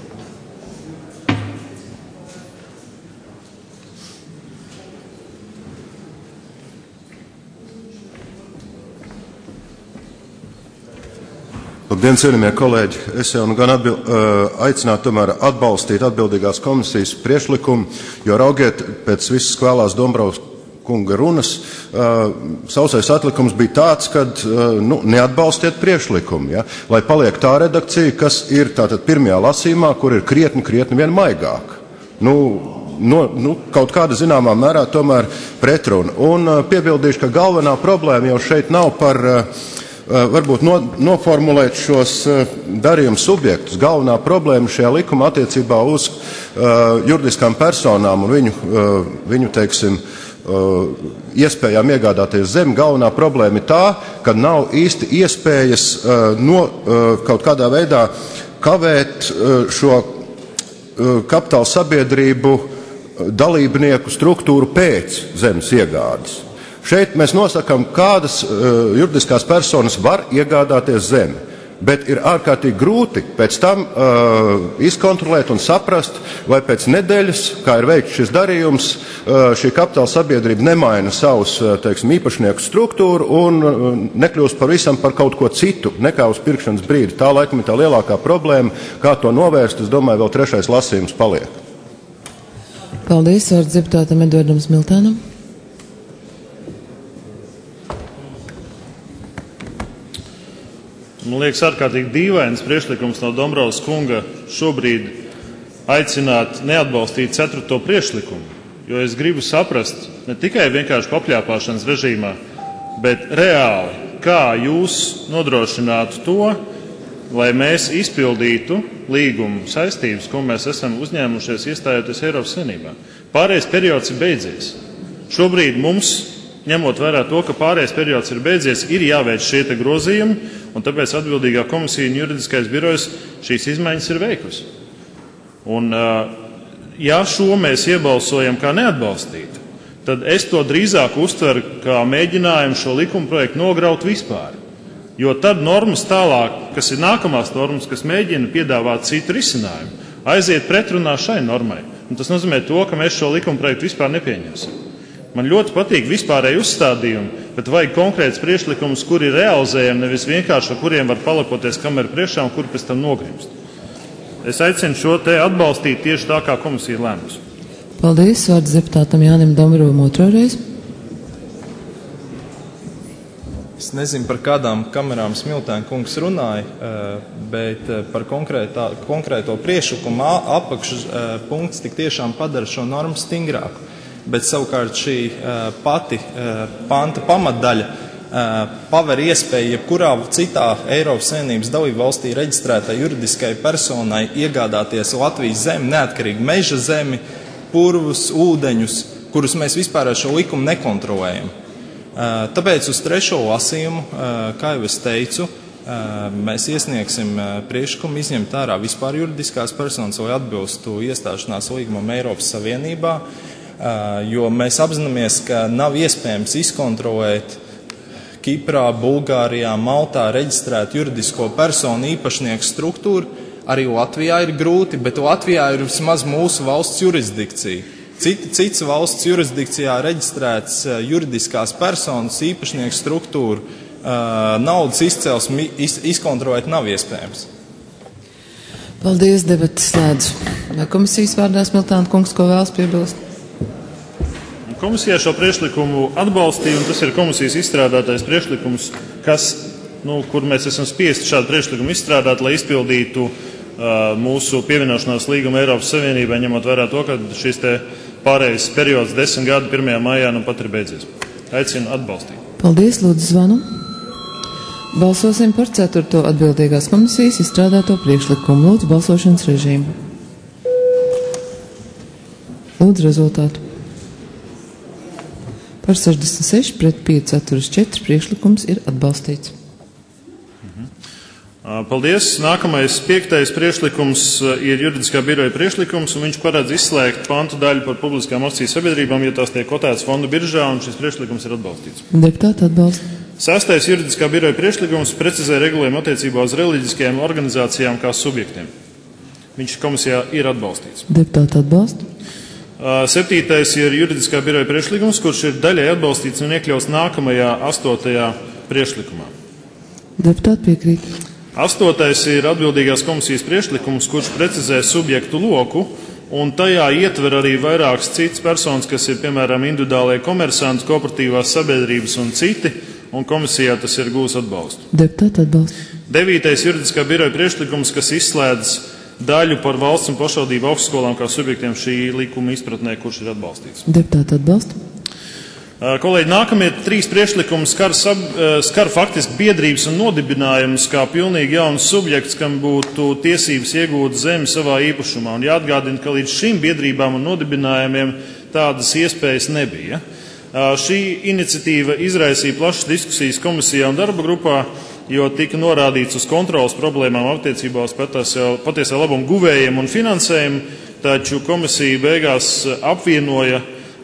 Labdien, cienījamie kolēģi! Es jau nu gan atbil, aicinātu tomēr atbalstīt atbildīgās komisijas priekšlikumu, jo raugiet pēc visas kvēlās Dombrovas kunga runas, sausais atlikums bija tāds, ka nu, neatbalstiet priekšlikumu, ja, lai paliek tā redakcija, kas ir tātad pirmajā lasījumā, kur ir krietni, krietni vien maigāk. Nu, no, nu, kaut kāda zināmā mērā tomēr pretruna. Un piebildīšu, ka galvenā problēma jau šeit nav par varbūt no, noformulēt šos darījumu subjektus. Galvenā problēma šajā likuma attiecībā uz uh, juridiskām personām un viņu, uh, viņu teiksim, uh, iespējām iegādāties zemi, galvenā problēma ir tā, ka nav īsti iespējas uh, no, uh, kaut kādā veidā kavēt uh, šo uh, kapitāla sabiedrību dalībnieku struktūru pēc zemes iegādes. Šeit mēs nosakām, kādas uh, juridiskās personas var iegādāties zemi, bet ir ārkārtīgi grūti pēc tam uh, izkontrolēt un saprast, vai pēc nedēļas, kā ir veikts šis darījums, uh, šī kapitāla sabiedrība nemaina savus uh, teiksim, īpašnieku struktūru un uh, nekļūst pavisam par kaut ko citu, nekā uz pirkšanas brīdi. Tā laikam ir tā lielākā problēma, kā to novērst, es domāju, vēl trešais lasījums paliek. Paldies, vārds deputātam Edvardam Smiltēnam. Man liekas, ārkārtīgi dīvains priekšlikums no Dombrovas kunga šobrīd aicināt neatbalstīt ceturto priekšlikumu, jo es gribu saprast ne tikai vienkārši papļāpāšanas režīmā, bet reāli kā jūs nodrošinātu to, lai mēs izpildītu līguma saistības, ko mēs esam uzņēmušies iestājoties Eiropas Savienībā. Pārējais periods ir beidzies. Šobrīd mums, ņemot vērā to, ka pārējais periods ir beidzies, ir jāveic šie te grozījumi, un tāpēc atbildīgā komisija un juridiskais birojs šīs izmaiņas ir veikusi. Un, ja šo mēs iebalsojam kā neatbalstītu, tad es to drīzāk uztveru kā mēģinājumu šo likumprojektu nograut vispār. Jo tad normas tālāk, kas ir nākamās normas, kas mēģina piedāvāt citu risinājumu, aiziet pretrunā šai normai. Un tas nozīmē to, ka mēs šo likumprojektu vispār nepieņemsim. Man ļoti patīk vispārēji uzstādījumi, bet vajag konkrēts priekšlikums, kuri ir realizējami, nevis vienkārši, ar kuriem var palakoties kameru priekšā un kuri pēc tam nogrimst. Es aicinu šo te atbalstīt tieši tā, kā komisija ir lēmusi. Paldies, vārds deputātam Jānim Dombrovam otroreiz. Es nezinu, par kādām kamerām Smiltēna kungs runāja, bet par konkrētā, konkrēto priekšlikumu apakšpunkts tik tiešām padara šo normu stingrāku. Bet savukārt šī pati panta pamatdaļa paver iespēju jebkurā citā Eiropas Savienības dalību valstī reģistrētai juridiskai personai iegādāties Latvijas zemi, neatkarīgi meža zemi, purvus, ūdeņus, kurus mēs vispār ar šo likumu nekontrolējam. Tāpēc uz trešo lasījumu, kā jau es teicu, mēs iesniegsim priekšlikumu izņemt ārā vispār juridiskās personas, lai atbilstu iestāšanās līgumam Eiropas Savienībā, jo mēs apzināmies, ka nav iespējams izkontrolēt Kiprā, Bulgārijā, Maltā reģistrēt juridisko personu īpašnieku struktūru. Arī Latvijā ir grūti, bet Latvijā ir vismaz mūsu valsts jurisdikcija. Cita, cits valsts jurisdikcijā reģistrēts juridiskās personas īpašnieku struktūru naudas izcelsmi iz, izkontrolēt nav iespējams. Paldies, debatas slēdzu. Vai komisijas vārdā Smiltēna kungs, ko vēlas piebilst? Komisijā šo priekšlikumu atbalstīja, un tas ir komisijas izstrādātais priekšlikums, kas, nu, kur mēs esam spiesti šādu priekšlikumu izstrādāt, lai izpildītu uh, mūsu pievienošanās līgumu Eiropas Savienībai, ņemot vērā to, ka šis te pārējais periods desmit gadi pirmajā maijā nu pat ir beidzies. Aicinu atbalstīt. Paldies, lūdzu zvanu. Balsosim par ceturto atbildīgās komisijas izstrādāto priekšlikumu. Lūdzu balsošanas režīmu. Lūdzu rezultātu. Par sešdesmit seši pret pieci atturas četri priekšlikums ir atbalstīts. Paldies. Nākamais piektais priekšlikums ir juridiskā biroja priekšlikums, un viņš paredz izslēgt pantu daļu par publiskām akciju sabiedrībām, ja tās tiek kotētas fondu biržā, un šis priekšlikums ir atbalstīts. Deputāti atbalsta. Sastais juridiskā biroja priekšlikums precizē regulējumu attiecībā uz reliģiskajām organizācijām kā subjektiem. Viņš komisijā ir atbalstīts. Deputāti atbalsta. Septītais ir juridiskā biroja priekšlikums, kurš ir daļai atbalstīts un iekļauts nākamajā astotajā priekšlikumā. Deputāti piekrīt. Astotais ir atbildīgās komisijas priekšlikums, kurš precizē subjektu loku, un tajā ietver arī vairākas citas personas, kas ir, piemēram, individuālie komersanti, kooperatīvās sabiedrības un citi, un komisijā tas ir gūs atbalstu. Deputāti atbalsta. Devītais juridiskā biroja priekšlikums, kas izslēdz daļu par valsts un pašvaldību augstskolām kā subjektiem šī likuma izpratnē, kurš ir atbalstīts. Deputāti atbalsta. Kolēģi, nākamie trīs priekšlikumi skar, sab, skar faktiski biedrības un nodibinājumus kā pilnīgi jauns subjekts, kam būtu tiesības iegūt zemi savā īpašumā. Un jāatgādina, ka līdz šim biedrībām un nodibinājumiem tādas iespējas nebija. Šī iniciatīva izraisīja plašas diskusijas komisijā un darba grupā, jo tika norādīts uz kontrolas problēmām attiecībā uz patiesā labumu guvējiem un finansējumu, taču komisija beigās apvienoja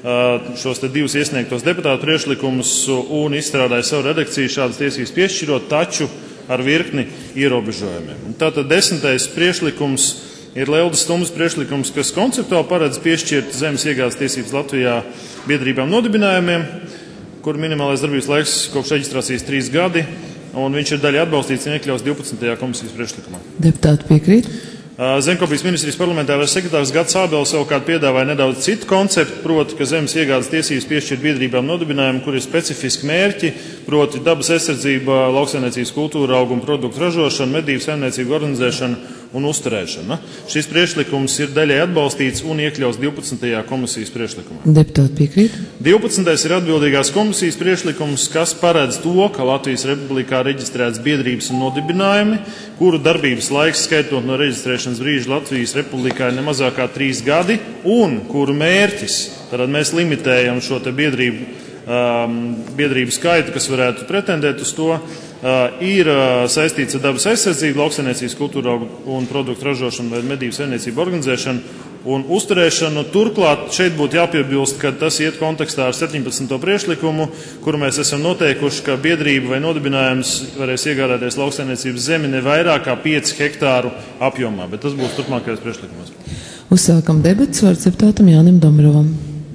šos te divus iesniegtos deputātu priekšlikumus un izstrādāja savu redakciju šādas tiesības piešķirot, taču ar virkni ierobežojumiem. Tātad desmitais priekšlikums ir Leldas Stumbras priekšlikums, kas konceptuāli paredz piešķirt zemes iegādes tiesības Latvijā biedrībām nodibinājumiem, kur minimālais darbības laiks kopš reģistrācijas trīs gadi, un viņš ir daļai atbalstīts un iekļauts divpadsmitajā komisijas priekšlikumā. Deputāti piekrīt. Zemkopības ministrijas parlamentārais sekretārs Gats Ābeles savukārt piedāvāja nedaudz citu konceptu, proti, ka zemes iegādes tiesības piešķirt biedrībām nodibinājumu, kur ir specifiski mērķi, proti dabas aizsardzība, lauksaimniecības kultūra, auguma produktu ražošana, medību saimniecību organizēšana un uzturēšana. Šis priekšlikums ir daļai atbalstīts un iekļauts divpadsmitajā komisijas priekšlikumā. Deputāti piekrīt? divpadsmitais ir atbildīgās komisijas priekšlikums, kas paredz to, ka Latvijas Republikā reģistrētas biedrības un nodibinājumi, kuru darbības laiks skaitot no reģistrēšanas brīža Latvijas Republikā ir nemazākā trīs gadi, un kuru mērķis, tad mēs limitējam šo te biedrību, um, biedrību skaitu, kas varētu pretendēt uz to, uh, ir uh, saistīts ar dabas aizsardzību, lauksaimniecības, kultūra un produktu ražošanu vai medību saimniecību organizēšanu un uzturēšanu. Turklāt šeit būtu jāpiebilst, ka tas iet kontekstā ar septiņpadsmito priekšlikumu, kuru mēs esam noteikuši, ka biedrība vai nodibinājums varēs iegādāties lauksaimniecības zemi ne vairāk kā pieci hektāru apjomā, bet tas būs turpmākajos priekšlikumos. Uzsākam debats, vārds deputātam Jānim Dombrovam.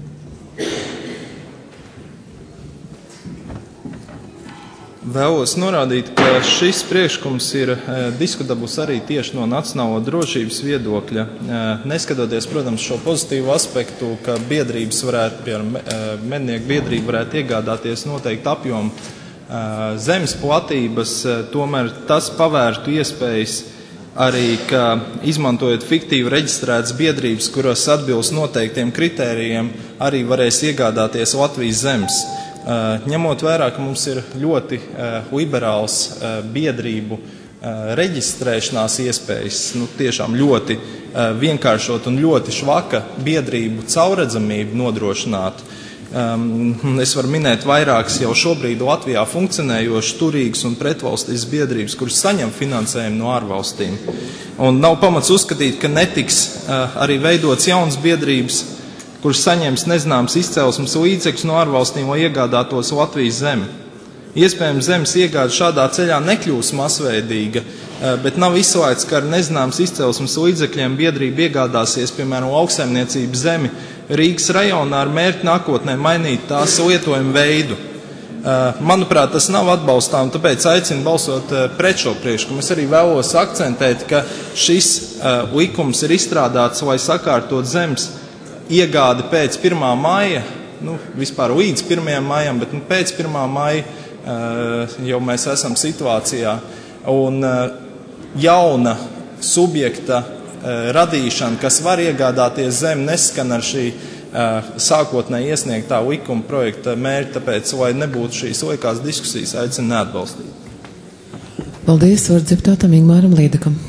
Vēlos norādīt, ka šis priekšlikums ir e, diskutabls arī tieši no nacionālo drošības viedokļa. E, neskatoties, protams, šo pozitīvu aspektu, ka biedrības varētu, piemēram, e, mednieku biedrība varētu iegādāties noteikti apjomu e, zemes platības, e, tomēr tas pavērtu iespējas arī, ka izmantojot fiktīvi reģistrētas biedrības, kuras atbilst noteiktiem kritērijiem, arī varēs iegādāties Latvijas zemes. Uh, ņemot vērā, ka mums ir ļoti uh, liberāls uh, biedrību uh, reģistrēšanās iespējas, nu, tiešām ļoti uh, vienkāršot un ļoti švaka biedrību caurredzamību nodrošināt. Um, es varu minēt vairākas jau šobrīd Latvijā funkcionējošas turīgas un pretvalstis biedrības, kuras saņem finansējumu no ārvalstīm. Un nav pamats uzskatīt, ka netiks uh, arī veidots jaunas biedrības, kurš saņems nezināms izcelsmes līdzekļus no ārvalstīm, lai iegādātos Latvijas zemi. Iespējams, zemes iegāde šādā ceļā nekļūs masveidīga, bet nav izslēgts, ka ar nezināms izcelsmes līdzekļiem biedrība iegādāsies, piemēram, lauksaimniecības zemi Rīgas rajonā ar mērķi nākotnē mainīt tās lietojumu veidu. Manuprāt, tas nav atbalstām, tāpēc aicinu balsot pret šo priekšlikumu. Es arī vēlos akcentēt, ka šis likums ir izstrādāts, lai sakārtot zemes iegādi pēc pirmā maija, nu, vispār līdz pirmajam maijam, bet nu, pēc pirmā maija uh, jau mēs esam situācijā. Un uh, jauna subjekta uh, radīšana, kas var iegādāties zemi, neskan ar šī uh, sākotnēji iesniegtā likuma projekta mērķi, tāpēc, lai nebūtu šīs liekās diskusijas, aicinu neatbalstīt. Paldies, vārds deputātam Ingmāram Līdekam.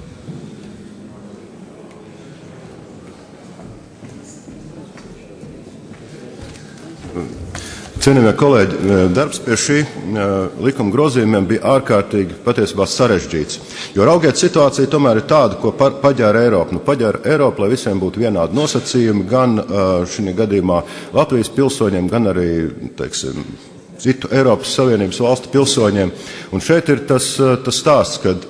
Cienījamie kolēģi, darbs pie šī likuma grozījumiem bija ārkārtīgi patiesībā sarežģīts. Jo raugiet, situācija tomēr ir tāda, ko paģēra Eiropa. Nu, paģēra Eiropa, lai visiem būtu vienādi nosacījumi, gan šī gadījumā Latvijas pilsoņiem, gan arī, teiksim, citu Eiropas Savienības valstu pilsoņiem. Un šeit ir tas, tas stāsts, kad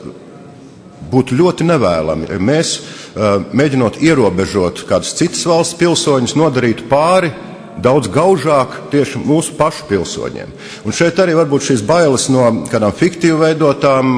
būtu ļoti nevēlami, ja mēs, mēģinot ierobežot kādas citas valsts pilsoņus, nodarītu pāri daudz gaužāk tieši mūsu pašu pilsoņiem. Un šeit arī varbūt šīs bailes no kādām fiktīvi veidotām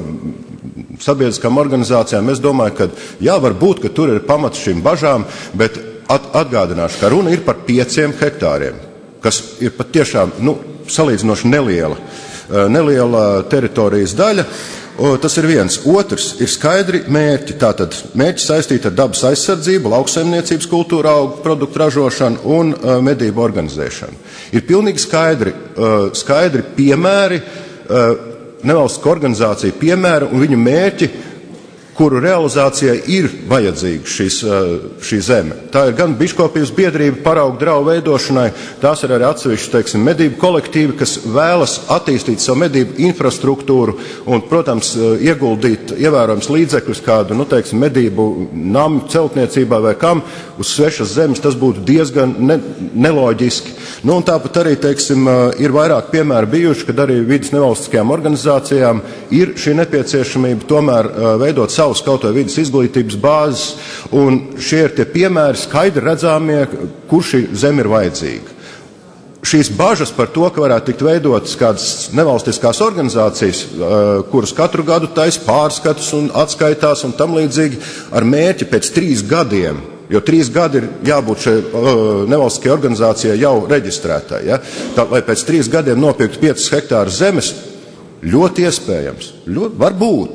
uh, sabiedriskām organizācijām. Es domāju, ka jā, varbūt, ka tur ir pamats šīm bažām, bet at, atgādināšu, ka runa ir par pieciem hektāriem, kas ir pat tiešām, nu, salīdzinoši neliela, uh, neliela teritorijas daļa. Tas ir viens. Otrs ir skaidri mērķi. Tātad mērķi saistīti ar dabas aizsardzību, lauksaimniecības kultūra augu produktu ražošanu un uh, medību organizēšanu. Ir pilnīgi skaidri, uh, skaidri piemēri, uh, nevalstisko organizāciju piemēri un viņu mērķi, kuru realizācijai ir vajadzīga šis, šī zeme. Tā ir gan biškopības biedrība paraugu draugu veidošanai, tās ir arī atsevišķi, teiksim, medību kolektīvi, kas vēlas attīstīt savu medību infrastruktūru un, protams, ieguldīt ievērojams līdzekļus kādu, nu, teiksim, medību namu celtniecībā vai kam uz svešas zemes, tas būtu diezgan ne, neloģiski. Nu, un tāpat arī, teiksim, ir vairāk piemēri bijuši, kad arī vidas nevalstiskajām organizācijām ir šī nepieciešamība tomēr veidot savu kaut vai vidas izglītības bāzes, un šie ir tie piemēri skaidri redzāmie, kur šī zeme ir vajadzīga. Šīs bažas par to, ka varētu tikt veidotas kādas nevalstiskās organizācijas, kuras katru gadu taisa pārskatus un atskaitās un tam līdzīgi ar mērķi pēc trīs gadiem, jo trīs gadi ir jābūt šai nevalstiskajai organizācijai jau reģistrētai, ja? Tā, lai pēc trīs gadiem nopirktu piecus hektārus zemes, ļoti iespējams, ļoti, varbūt.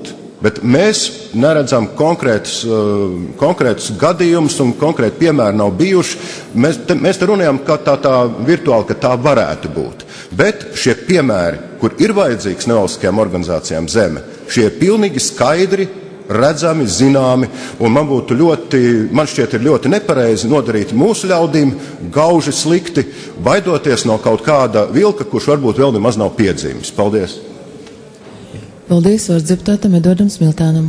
Bet mēs neredzam konkrētus, konkrētus gadījumus un konkrēti piemēri nav bijuši. Mēs te, mēs te runājam, ka tā, tā virtuāli, ka tā varētu būt. Bet šie piemēri, kur ir vajadzīgs nevalstiskajām organizācijām zeme, šie ir pilnīgi skaidri, redzami, zināmi, un man būtu ļoti, man šķiet ir ļoti nepareizi nodarīt mūsu ļaudīm gauži slikti, baidoties no kaut kāda vilka, kurš varbūt vēl nemaz nav piedzīvis. Paldies! Paldies, vārds deputātam Edvardam Smiltānam.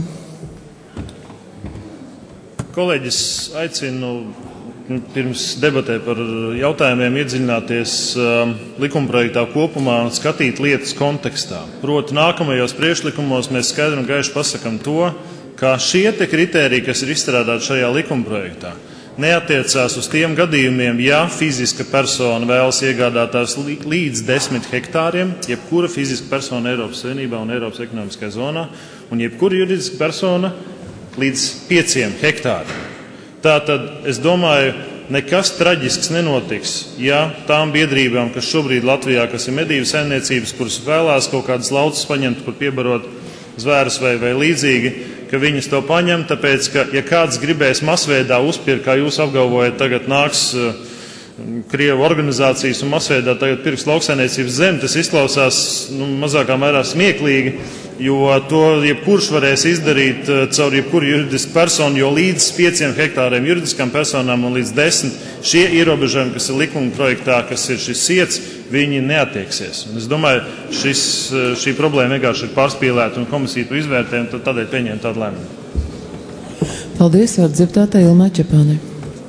Kolēģis aicinu pirms debatē par jautājumiem iedziļināties uh, likumprojektā kopumā un skatīt lietas kontekstā. Proti nākamajos priekšlikumos mēs skaidri un gaiši pasakam to, ka šie te kritēriji, kas ir izstrādāti šajā likumprojektā, neatiecās uz tiem gadījumiem, ja fiziska persona vēlas iegādātās līdz desmit hektāriem, jebkura fiziska persona Eiropas Savienībā un Eiropas ekonomiskajā zonā, un jebkura juridiska persona līdz pieciem hektāriem. Tātad, es domāju, nekas traģisks nenotiks, ja tām biedrībām, kas šobrīd Latvijā, kas ir medību saimniecības, kuras vēlās kaut kādas laucas paņemt, kur piebarot zvērus vai, vai līdzīgi, ka viņas to paņem, tāpēc, ka, ja kāds gribēs masveidā uzpirkt, kā jūs apgalvojat, tagad nāks uh, Krievu organizācijas un masveidā tagad pirks lauksaimniecības zemi, tas izklausās nu, mazākā mērā smieklīgi, jo to jebkurš varēs izdarīt uh, caur jebkuru juridisku personu, jo līdz pieciem hektāriem juridiskām personām un līdz desmit šie ierobežojumi, kas ir likuma projektā, kas ir šis siets, viņi neattieksies. Un es domāju, šis, šī problēma vienkārši ir pārspīlēta un komisija to izvērtē un tādēļ pieņem tādu lēmumu. Paldies, vārds deputātei Ilmai Čepānei.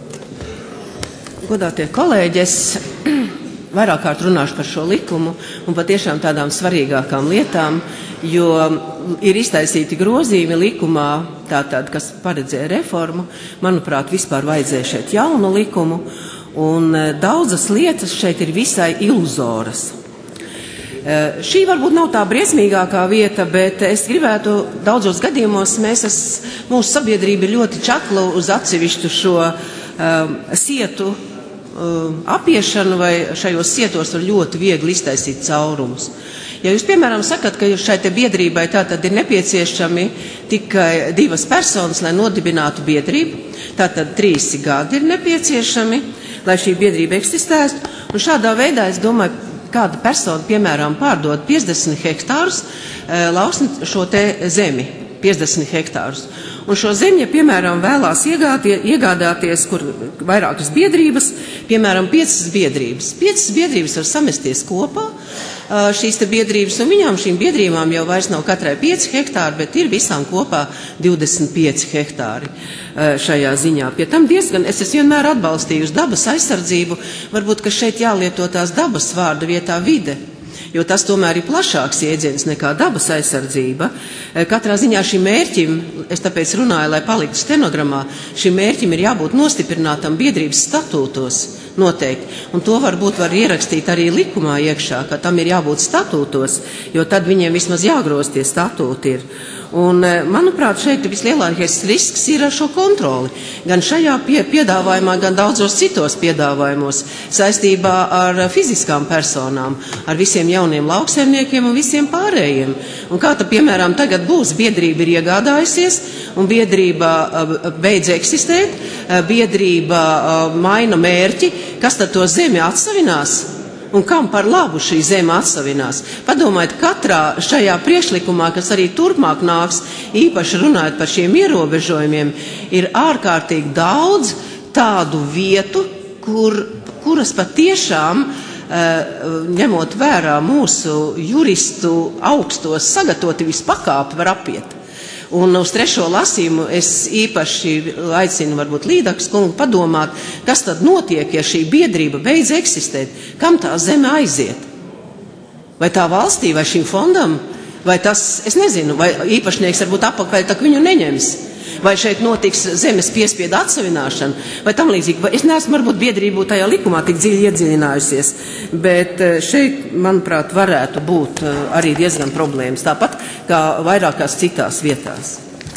Godātie kolēģi, es vairāk kārt runāšu par šo likumu un patiešām tādām svarīgākām lietām, jo ir iztaisīti grozījumi likumā, tātad, kas paredzēja reformu. Manuprāt, vispār vajadzēja šeit jaunu likumu, un daudzas lietas šeit ir visai iluzoras. Šī varbūt nav tā briesmīgākā vieta, bet es gribētu daudzos gadījumos, mēs es, mūsu sabiedrība ir ļoti čakla uz atsevišķu šo um, sietu um, apiešanu, vai šajos sietos var ļoti viegli iztaisīt caurumus. Ja jūs, piemēram, sakat, ka šai te biedrībai tātad ir nepieciešami tikai divas personas, lai nodibinātu biedrību, tātad trīs gadi ir nepieciešami, lai šī biedrība eksistētu, un šādā veidā, es domāju, kāda persona, piemēram, pārdod piecdesmit hektārus, lausni šo te zemi, piecdesmit hektārus. Un šo zemi, ja, piemēram, vēlās iegātie, iegādāties, kur vairākas biedrības, piemēram, piecas biedrības. Piecas biedrības var samesties kopā, šīs te biedrības, un viņām šīm biedrībām jau vairs nav katrai pieci hektāri, bet ir visām kopā divdesmit pieci hektāri šajā ziņā. Pie tam diezgan, es esmu vienmēr atbalstījusi dabas aizsardzību, varbūt, ka šeit jālieto tās dabas vārda vietā vide, jo tas tomēr ir plašāks jēdziens nekā dabas aizsardzība. Katrā ziņā šim mērķim, es tāpēc runāju, lai paliktu stenogramā, šim mērķim ir jābūt nostiprinātam biedrības statūtos noteikti. Un to varbūt var ierakstīt arī likumā iekšā, ka tam ir jābūt statūtos, jo tad viņiem vismaz jāgroz tie statūti ir. Un, manuprāt, šeit vislielākais risks ir ar šo kontroli. Gan šajā pie, piedāvājumā, gan daudzos citos piedāvājumos saistībā ar fiziskām personām, ar visiem jauniem lauksaimniekiem un visiem pārējiem. Un kā tad, piemēram, tagad būs biedrība ir iegādājusies un biedrība beidz eksistēt, biedrība maina mērķi, kas tad to zemi atsavinās? Un kam par labu šī zeme atsavinās? Padomājiet, katrā šajā priekšlikumā, kas arī turpmāk nāks, īpaši runājot par šiem ierobežojumiem, ir ārkārtīgi daudz tādu vietu, kur, kuras patiešām, ņemot vērā mūsu juristu augstos sagatavotības pakāpi, var apiet. Un uz trešo lasījumu es īpaši aicinu varbūt Līdakas kungu padomāt, kas tad notiek, ja šī biedrība beidz eksistēt, kam tā zeme aiziet? Vai tā valstī, vai šim fondam, vai tas, es nezinu, vai īpašnieks varbūt apakaļ tak viņu neņems, vai šeit notiks zemes piespiedu atsavināšana, vai tam līdzīgi. Vai es neesmu varbūt biedrību tajā likumā tik dziļi iedziļinājusies, bet šeit, manuprāt, varētu būt arī diezgan problēmas, tāpat kā vairākās citās vietās.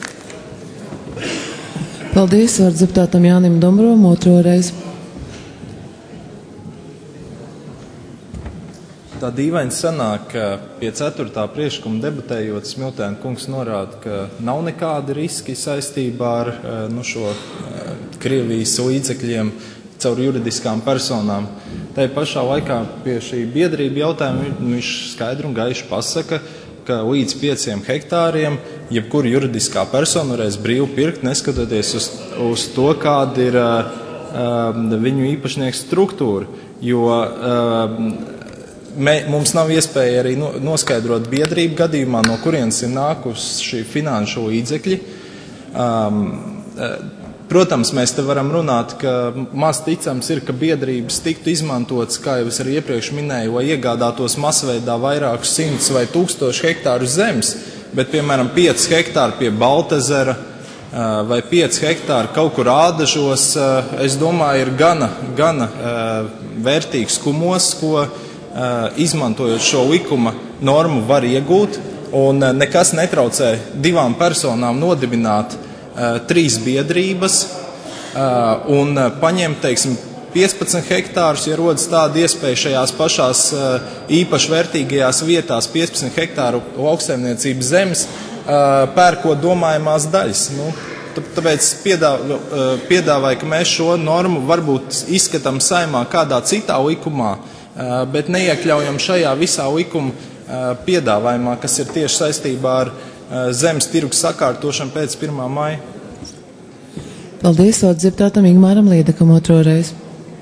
Paldies, vārds deputātam Jānim Dombrovam, otro reizi. Tā dīvaini sanāk, ka pie ceturtā priekšlikuma debatējot, Smiltēna kungs norāda, ka nav nekādi riski saistībā ar nu, šo Krievijas līdzekļiem caur juridiskām personām. Tā pašā laikā pie šī biedrība jautājuma viņš skaidri un gaiši pasaka, ka līdz pieciem hektāriem jebkura juridiskā persona varēs brīvi pirkt, neskatoties uz, uz to, kāda ir uh, viņu īpašnieku struktūra. Jo uh, me, mums nav iespēja arī no, noskaidrot biedrību gadījumā, no kurienes ir nākusi šī finanšu līdzekļi. Um, uh, Protams, mēs te varam runāt, ka maz ticams ir, ka biedrības tiktu izmantotas, kā jau es arī iepriekš minēju, lai iegādātos masveidā vairākus simtus vai tūkstošu hektāru zemes, bet, piemēram, pieci hektāri pie Baltezera vai pieci hektāri kaut kur Ādažos, es domāju, ir gana, gana vērtīgs kumos, ko izmantojot šo likuma normu var iegūt, un nekas netraucē divām personām nodibināt trīs biedrības un paņemt, teiksim, piecpadsmit hektārus, ja rodas tāda iespēja šajās pašās īpaši vērtīgajās vietās piecpadsmit hektāru lauksaimniecības zemes, pērkot domājamās daļas. Nu, tāpēc piedāvāju, piedāvāju, ka mēs šo normu varbūt izskatām saimā kādā citā likumā, bet neiekļaujam šajā visā likuma piedāvājumā, kas ir tieši saistībā ar zemes tirgus sakārtošanu pēc pirmā maija. Paldies, lūdzu, deputātam Ingmāram Liedekam otro reizi.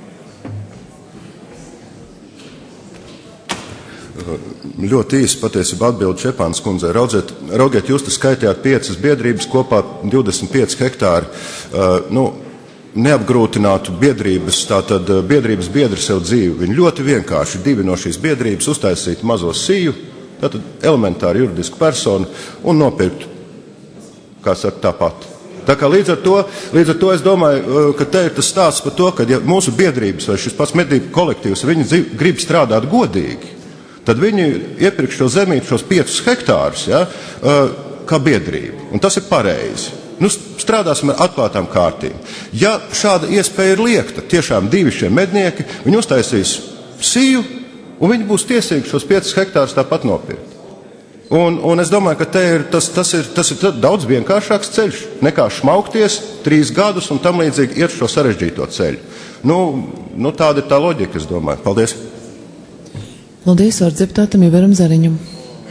Ļoti īsi patiesībā atbildi Čepānas kundzei. Raudziet, raugiet, jūs te skaitījāt piecas biedrības, kopā divdesmit pieci hektāri. Uh, nu, neapgrūtinātu biedrības, tātad biedrības biedri sev dzīvi. Viņi ļoti vienkārši divi no šīs biedrības uztaisītu mazo siju, tātad elementāri juridisku personu un nopirkt, kā saka, tāpat. Tā kā līdz ar to, līdz ar to es domāju, ka te ir tas stāsts par to, ka ja mūsu biedrības vai šis pats medību kolektīvs, viņi grib strādāt godīgi, tad viņi iepirks šo zemīti, šos piecus hektārus, ja, kā biedrību. Un tas ir pareizi. Nu, strādāsim ar atklātām kārtīm. Ja šāda iespēja ir liekta, tiešām divi šie mednieki, viņi uztaisīs siju, un viņi būs tiesīgi šos piecus hektārus tāpat nopirkt. Un, un es domāju, ka te ir, tas, tas, ir, tas ir daudz vienkāršāks ceļš, nekā šmaukties trīs gadus un tam līdzīgi iet šo sarežģīto ceļu. Nu, nu tāda ir tā loģika, es domāju. Paldies. Paldies, vārds deputātam Ivaram Zariņam.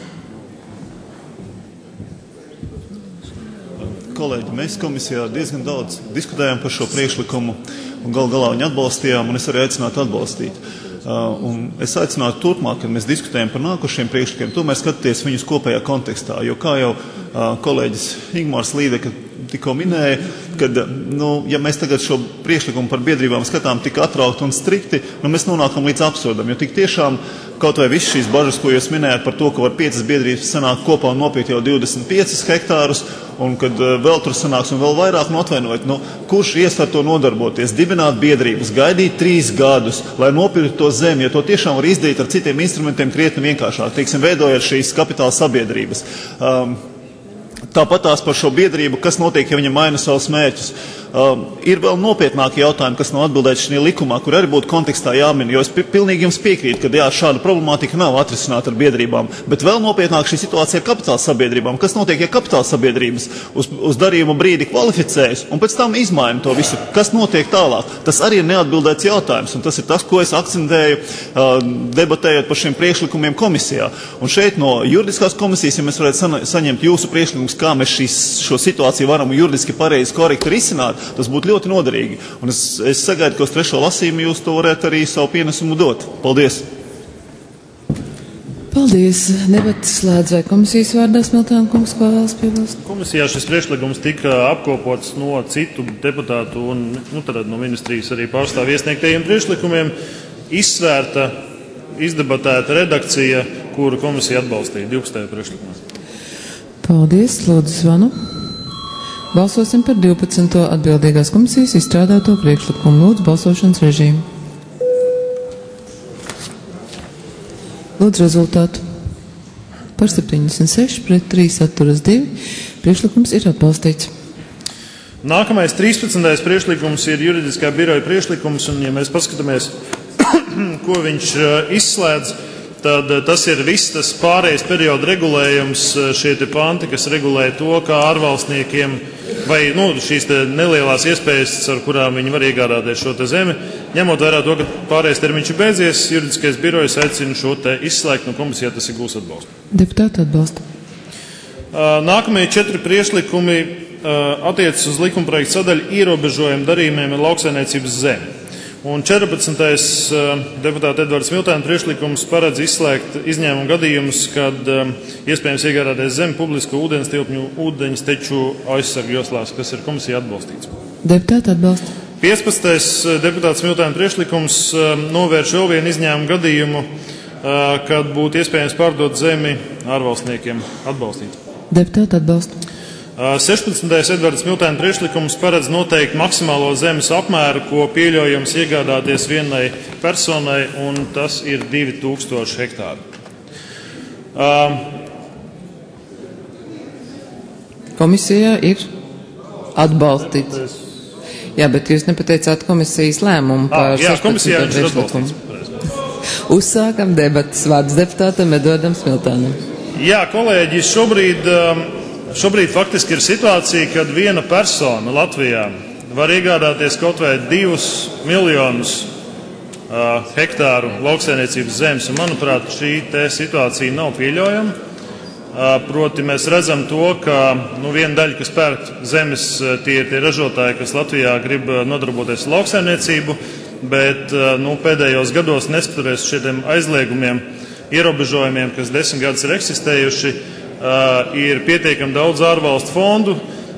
Kolēģi, mēs komisijā diezgan daudz diskutējām par šo priekšlikumu un gal galā viņu atbalstījām, un es arī aicinātu atbalstīt. Uh, un es aicinātu turpmāk, kad mēs diskutējam par nākošiem priekšlikumiem, tomēr skatīties viņus kopējā kontekstā, jo kā jau uh, kolēģis Ingmārs Līdeka tikko minēja, kad, nu, ja mēs tagad šo priekšlikumu par biedrībām skatām tik atraukt un strikti, nu, mēs nonākam līdz absurdam, jo tik tiešām kaut vai viss šīs bažas, ko jūs minējāt par to, ka var piecas biedrības sanākt kopā un nopirkt jau divdesmit piecus hektārus, un kad uh, vēl tur sanāks un vēl vairāk, nu atvainojiet, nu, kurš ies ar to nodarboties, dibināt biedrības, gaidīt trīs gadus, lai nopirktu to zemi, ja to tiešām var izdarīt ar citiem instrumentiem krietni vienkāršāk, teiksim, veidojot šīs kapitāla sabiedrības. Um, Tāpat tās par šo biedrību, kas notiek, ja viņa maina savus mērķus. Um, ir vēl nopietnāki jautājumi, kas nav atbildēti šajā likumā, kur arī būtu kontekstā jāmin, jo es pilnīgi jums piekrītu, ka jā, šāda problemātika nav atrisināta ar biedrībām, bet vēl nopietnāk šī situācija ar kapitāla sabiedrībām. Kas notiek, ja kapitāla sabiedrības uz, uz darījuma brīdi kvalificējas un pēc tam izmaina to visu? Kas notiek tālāk? Tas arī ir neatbildēts jautājums, un tas ir tas, ko es akcentēju, uh, debatējot par šiem priekšlikumiem komisijā. Un šeit no juridiskās komisijas, ja mēs varētu sa saņemt jūsu priekšlikumus, kā mēs šīs, šo situāciju varam juridiski pareizi korekti risināt, tas būtu ļoti noderīgi. Un es, es sagaidu, ka uz trešo lasījumu jūs to varētu arī savu pienesumu dot. Paldies! Paldies! Debatas slēdz vai komisijas vārdā Smiltēna kungs, ko vēlas piebilst? Komisijā šis priekšlikums tika apkopots no citu deputātu un nu, tad no ministrijas arī pārstāv iesniegtajiem priekšlikumiem. Izsvērta, izdebatēta redakcija, kuru komisija atbalstīja divpadsmitajā priekšlikumā. Paldies, lūdzu zvanu. Balsosim par divpadsmito atbildīgās komisijas izstrādāto priekšlikumu. Lūdzu balsošanas režīmu. Lūdzu rezultātu. Par septiņdesmit seši pret trīs atturas divi. Priekšlikums ir atbalstīts. Nākamais trīspadsmitais priekšlikums ir juridiskā biroja priekšlikums, un ja mēs paskatāmies, ko viņš izslēdz, tad tas ir viss tas pārējais perioda regulējums, šie te panti, kas regulē to, kā ārvalstniekiem vai nu, šīs te nelielās iespējas, ar kurām viņi var iegādāties šo te zemi. Ņemot vērā to, ka pārējais termiņš ir beidzies, juridiskais birojs aicina šo te izslēgt, no komisijā tas ir gūs atbalstu. Deputāti atbalsta. Nākamie četri priekšlikumi attiecas uz likumprojekta sadaļu ierobežojumu darījumiem ar lauksaimniecības zemi. Un četrpadsmitais deputāta Edvards Miltēna priekšlikums paredz izslēgt izņēmumu gadījumus, kad iespējams iegādāties zemi publisko ūdens tilpņu ūdeņas teču aizsargu joslās, kas ir komisija atbalstīts. Deputāti atbalsta. piecpadsmitais deputāts Miltēna priekšlikums novērš vēl vienu izņēmumu gadījumu, kad būtu iespējams pārdot zemi ārvalstniekiem atbalstīt. Deputāti atbalsta. sešpadsmitais Edvards Miltēna priekšlikums paredz noteikt maksimālo zemes apmēru, ko pieļaujams iegādāties vienai personai, un tas ir divi tūkstoši hektāri. Komisijā ir atbalstīts. Jā, bet jūs nepateicāt komisijas lēmumu par Jā, komisijā sešpadsmito ir priekšlikumu. atbalstīts. Uzsākam debatas vārds deputātam Edvardam Smiltēnam. Jā, kolēģi, šobrīd, šobrīd faktiski ir situācija, kad viena persona Latvijā var iegādāties kaut vai divus miljonus uh, hektāru lauksaimniecības zemes, un manuprāt, šī te situācija nav pieļaujama. Uh, proti mēs redzam to, ka nu, viena daļa, kas pērk zemes, tie ir tie ražotāji, kas Latvijā grib nodarboties ar lauksaimniecību, bet uh, nu, pēdējos gados neskatoties šiem aizliegumiem, ierobežojumiem, kas desmit gadus ir eksistējuši, ir pietiekami daudz ārvalstu fondu,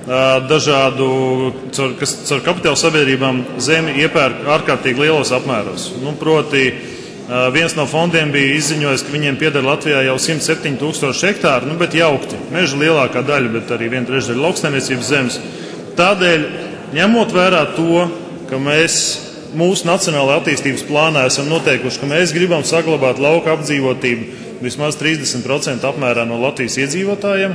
dažādu, kas caur kapitāla sabiedrībām zemi iepērk ārkārtīgi lielos apmēros. Nu, proti, viens no fondiem bija izziņojis, ka viņiem pieder Latvijā jau simt septiņi tūkstoši hektāri, nu, bet jaukti. Meža lielākā daļa, bet arī viena trešdaļa lauksaimniecības zemes. Tādēļ, ņemot vērā to, ka mēs mūsu nacionālajā attīstības plānā esam noteikuši, ka mēs gribam saglabāt lauka apdzīvotību vismaz trīsdesmit procenti apmērā no Latvijas iedzīvotājiem,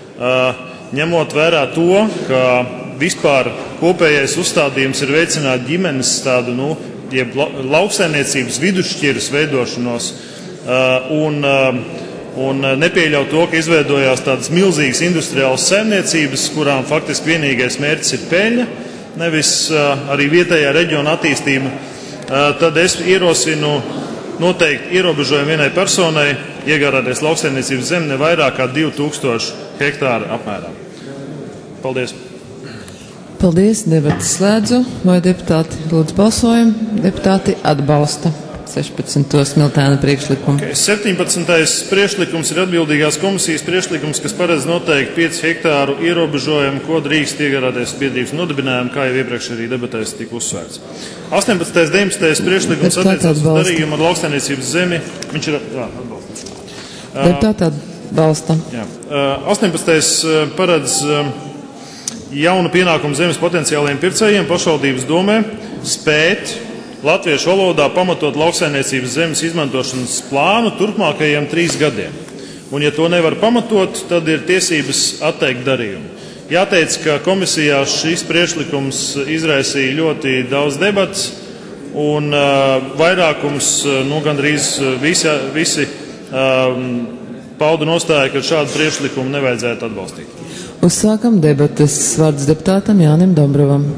ņemot vērā to, ka vispār kopējais uzstādījums ir veicināt ģimenes tādu, nu, jeb lauksaimniecības vidusšķiras veidošanos un, un nepieļaut to, ka izveidojās tādas milzīgas industriālas saimniecības, kurām faktiski vienīgais mērķis ir peļņa, nevis uh, arī vietējā reģiona attīstība, uh, tad es ierosinu noteikti ierobežojumu vienai personai iegādāties lauksaimniecības zemi ne vairāk kā divi tūkstoši hektāru apmērā. Paldies! Paldies, debatas slēdzu. Vai deputāti lūdzu balsojumu? Deputāti atbalsta sešpadsmito Smiltēna priekšlikumu. Okay. septiņpadsmitais priekšlikums ir atbildīgās komisijas priekšlikums, kas paredz noteikti pieci hektāru ierobežojumu, ko drīkst iegādāties biedrības nodibinājumu, kā jau iepriekš arī debatēs tika uzsvērts. astoņpadsmitais deviņpadsmitais priekšlikums attiecas uz darījumu ar lauksaimniecības zemi. Viņš ir jā, atbalstīts. Deputāti atbalsta. Jā. astoņpadsmitais paredz jaunu pienākumu zemes potenciāliem pircējiem pašvaldības domē spēt latviešu valodā pamatot lauksaimniecības zemes izmantošanas plānu turpmākajiem trīs gadiem. Un, ja to nevar pamatot, tad ir tiesības atteikt darījumu. Jāteic, ka komisijā šis priekšlikums izraisīja ļoti daudz debats, un uh, vairākums, nu, gandrīz visi, visi um, pauda nostāja, ka šādu priekšlikumu nevajadzētu atbalstīt. Uzsākam debates. Vārds deputātam Jānim Dombrovam.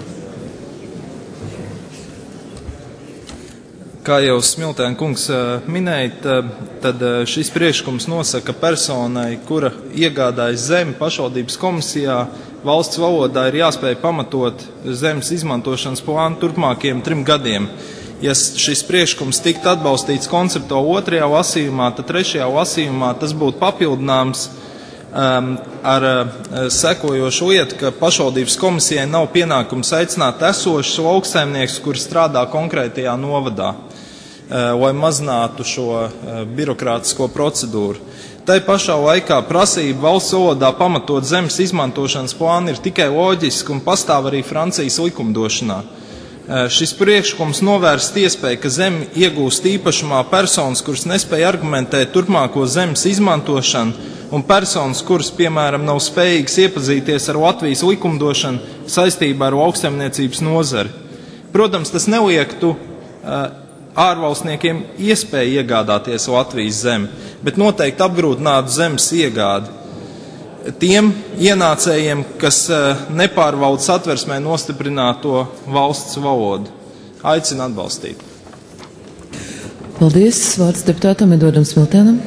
Kā jau Smiltēna kungs minēja, tad šis priekšlikums nosaka personai, kura iegādājas zemi pašvaldības komisijā, valsts valodā ir jāspēj pamatot zemes izmantošanas plānu turpmākajiem trim gadiem. Ja šis priekšlikums tiktu atbalstīts koncepto otrajā lasījumā, tad trešajā lasījumā tas būtu papildināms um, ar uh, sekojošu lietu, ka pašvaldības komisijai nav pienākums aicināt esošus lauksaimniekus, kuri strādā konkrētajā novadā, lai mazinātu šo birokrātisko procedūru. Tai pašā laikā prasība valsts valodā pamatot zemes izmantošanas plānu ir tikai loģiska un pastāv arī Francijas likumdošanā. Šis priekšlikums novērst iespēju, ka zemi iegūst īpašumā personas, kuras nespēja argumentēt turpmāko zemes izmantošanu, un personas, kuras, piemēram, nav spējīgas iepazīties ar Latvijas likumdošanu saistībā ar lauksaimniecības nozari. Protams, tas neliektu uh, ārvalstniekiem iespēja iegādāties Latvijas zemi, bet noteikti apgrūtinātu zemes iegādi tiem ienācējiem, kas nepārvalda satversmē nostiprināto valsts valodu. Aicinu atbalstīt. Paldies. Vārds deputātam Edvardam Smiltēnam.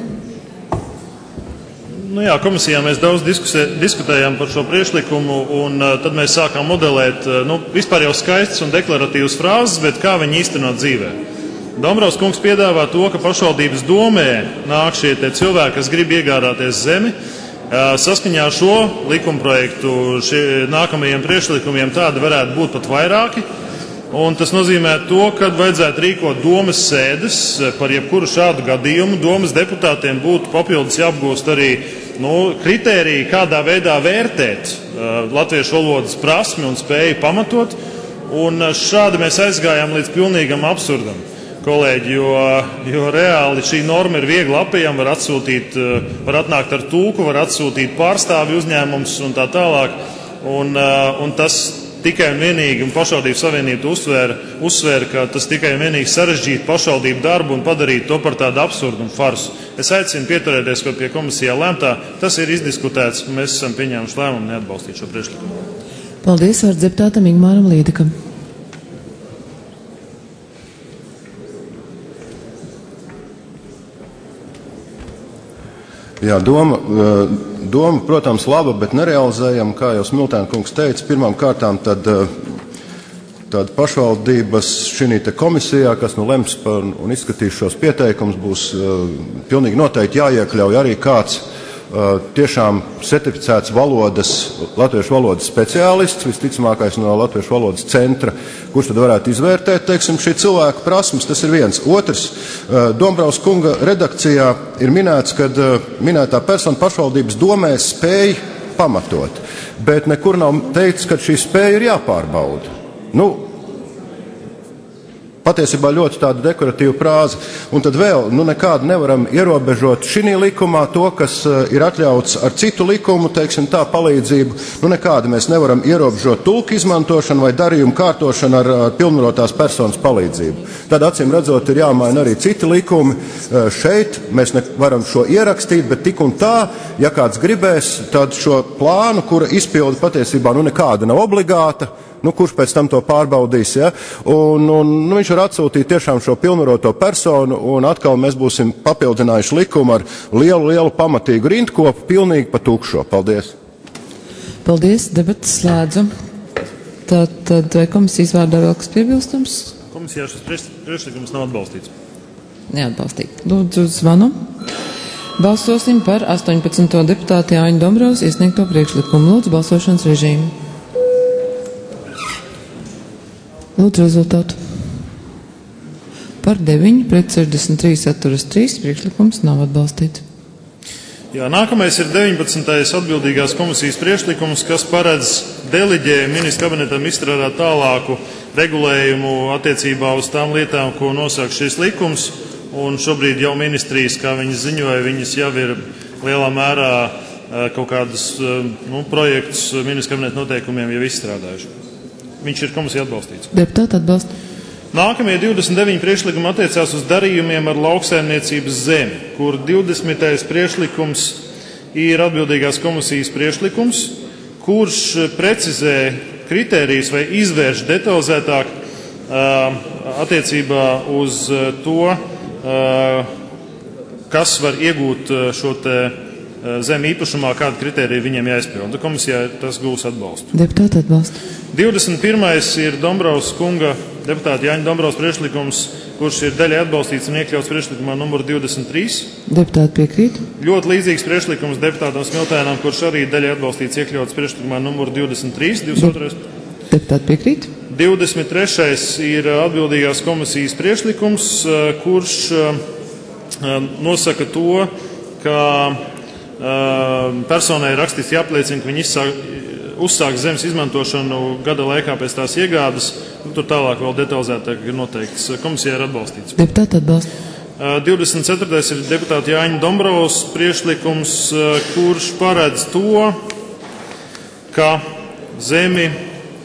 Nu jā, komisijā mēs daudz diskusē, diskutējām par šo priekšlikumu, un uh, tad mēs sākām modelēt, uh, nu, vispār jau skaistas un deklaratīvas frāzes, bet kā viņi īstenot dzīvē. Dombrovs kungs piedāvā to, ka pašvaldības domē nāk šie tie cilvēki, kas grib iegādāties zemi. Uh, saskaņā ar šo likumprojektu šie nākamajiem priekšlikumiem tādi varētu būt pat vairāki. Un tas nozīmē to, ka vajadzētu rīkot domes sēdes par jebkuru šādu gadījumu. Domes deputātiem būtu papildus jāapgūst arī nu, kritēriji, kādā veidā vērtēt uh, latviešu valodas prasmi un spēju pamatot. Un uh, šādi mēs aizgājām līdz pilnīgam absurdam, kolēģi, jo, jo reāli šī norma ir viegli apejama, var atsūtīt, uh, var atnākt ar tulku, var atsūtīt pārstāvi uzņēmums un tā tālāk. Un, uh, un tas tikai un vienīgi, un pašvaldību savienība uzsvēra, uzsvēra, ka tas tikai un vienīgi sarežģītu pašvaldību darbu un padarītu to par tādu absurdu un farsu. Es aicinu pieturēties, ka pie komisijā lēmtā tas ir izdiskutēts, un mēs esam pieņēmuši lēmumu neatbalstīt šo priekšlikumu. Paldies, vārds deputātam Ingmāram Līdikam. Jā, doma, doma, protams, laba, bet nerealizējama, kā jau Smiltēna kungs teica. Pirmām kārtām tad, tad pašvaldības šī te komisijā, kas nu lems par un izskatīs šos pieteikumus, būs pilnīgi noteikti jāiekļauj arī kāds tiešām certificēts valodas, latviešu valodas speciālists, visticamākais no latviešu valodas centra, kurš tad varētu izvērtēt, teiksim, šī cilvēka prasmes. Tas ir viens. Otrs, Dombrovs kunga redakcijā ir minēts, ka minētā persona pašvaldības domē spēj pamatot, bet nekur nav teikts, ka šī spēja ir jāpārbauda. Nu, patiesībā ļoti tāda dekoratīva frāze. Un tad vēl, nu nekādu nevaram ierobežot šī likumā to, kas uh, ir atļauts ar citu likumu, teiksim tā, palīdzību. Nu nekādu mēs nevaram ierobežot tulku izmantošanu vai darījumu kārtošanu ar uh, pilnvarotās personas palīdzību. Tad acīm redzot ir jāmaina arī citi likumi. Uh, šeit mēs nevaram šo ierakstīt, bet tik un tā, ja kāds gribēs, tad šo plānu, kura izpilda patiesībā nu nekāda nav obligāta, nu, kurš pēc tam to pārbaudīs, ja? Un, un nu, viņš var atsūtīt tiešām šo pilnvaroto personu, un atkal mēs būsim papildinājuši likumu ar lielu, lielu pamatīgu rindkopu, pilnīgi pa tukšo. Paldies. Paldies, debatas slēdzu. Tad, tad vai komisijas vārdā vēl kas piebilstams? Komisijā šis priekšlikums nav atbalstīts. Neatbalstīt. Lūdzu, zvanu. Balsosim par astoņpadsmito deputāti Jāņa Dombrovs iesniegto priekšlikumu. Lūdzu, balsošanas režīmu. Lūdzu rezultātu. Par deviņi pret sešdesmit trīs atturas trīs priekšlikums nav atbalstīts. Jā, nākamais ir deviņpadsmitais atbildīgās komisijas priekšlikums, kas paredz deliģē ministra kabinetam izstrādāt tālāku regulējumu attiecībā uz tām lietām, ko nosaka šis likums. Un šobrīd jau ministrijas, kā viņas ziņoja, viņas jau ir lielā mērā kaut kādus nu, projektus ministra kabineta noteikumiem jau izstrādājuši. Viņš ir komisija atbalstīts. Deputāti atbalsta. Nākamie divdesmit deviņi priekšlikumi attiecās uz darījumiem ar lauksaimniecības zemi, kur divdesmitais priekšlikums ir atbildīgās komisijas priekšlikums, kurš precizē kritērijus vai izvērš detalizētāk uh, attiecībā uz to, uh, kas var iegūt šo te zem īpašumā, kāda kritērija viņiem jāizpilda. Komisijā tas gūs atbalstu. Deputāti atbalsta. divdesmit pirmais ir Dombrovs kunga, deputāta Jāņa Dombrovs priekšlikums, kurš ir daļai atbalstīts un iekļauts priekšlikumā numur divdesmit trīs. Deputāti piekrīt. Ļoti līdzīgs priekšlikums deputātam Smiltēnam, kurš arī daļai atbalstīts iekļauts priekšlikumā numur divdesmit trīs. De deputāti piekrīt. divdesmit trešais ir atbildīgās komisijas priekšlikums, kurš nosaka to, ka personai rakstīts jāapliecina, ka viņi izsāk, uzsāk zemes izmantošanu gada laikā pēc tās iegādes. Tur tālāk vēl detalizētāk ir noteikts. Komisijā ir atbalstīts. Deputāti atbalsta. divdesmit ceturtais ir deputāta Jāņa Dombrovs priekšlikums, kurš paredz to, ka zemi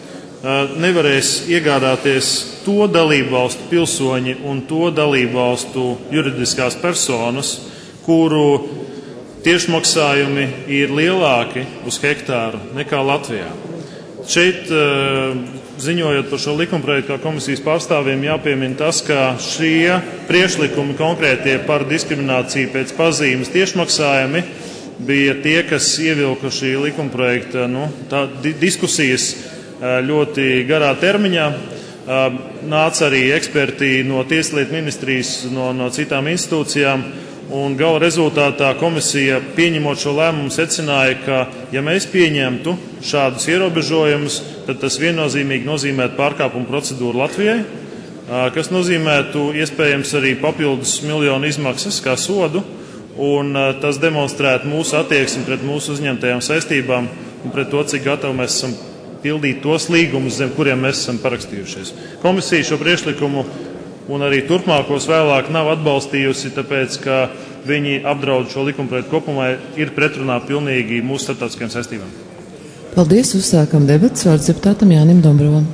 nevarēs iegādāties to dalībvalstu pilsoņi un to dalībvalstu juridiskās personas, kuru tiešmaksājumi ir lielāki uz hektāru nekā Latvijā. Šeit, ziņojot par šo likumprojektu kā komisijas pārstāvjiem, jāpiemina tas, ka šie priekšlikumi konkrētie par diskrimināciju pēc pazīmes tiešmaksājumi bija tie, kas ievilka šī likumprojekta nu, tā, di diskusijas ļoti garā termiņā. Nāca arī eksperti no Tieslietu ministrijas, no, no citām institūcijām, un gala rezultātā komisija, pieņemot šo lēmumu, secināja, ka, ja mēs pieņemtu šādus ierobežojumus, tad tas viennozīmīgi nozīmētu pārkāpumu procedūru Latvijai, kas nozīmētu iespējams arī papildus miljonu izmaksas kā sodu, un tas demonstrētu mūsu attieksmi pret mūsu uzņemtajām saistībām un pret to, cik gatavi mēs esam pildīt tos līgumus, zem kuriem mēs esam parakstījušies. Komisija šo priekšlikumu un arī turpmākos vēlāk nav atbalstījusi, tāpēc, ka viņi apdraud šo likumprojektu kopumā, ir pretrunā pilnīgi mūsu starptautiskajām saistībām. Paldies, uzsākam debats. Vārds deputātam Jānim Dombrovam.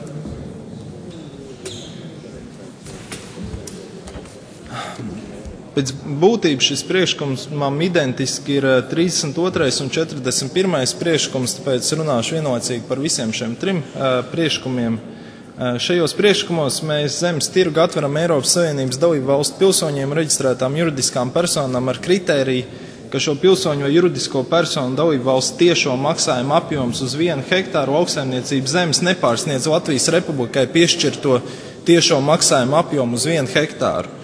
Pēc būtības šis priekšlikums man identiski ir trīsdesmit otrais un četrdesmit pirmais priekšlikums, tāpēc runāšu vienlaicīgi par visiem šiem trim uh, priekšlikumiem. Uh, šajos priekšlikumos mēs zemes tirgu atveram Eiropas Savienības dalību valstu pilsoņiem reģistrētām juridiskām personām ar kritēriju, ka šo pilsoņu vai juridisko personu dalību valstu tiešo maksājumu apjoms uz vienu hektāru lauksaimniecības zemes nepārsniedz Latvijas Republikai piešķirto tiešo maksājumu apjomu uz vienu hektāru.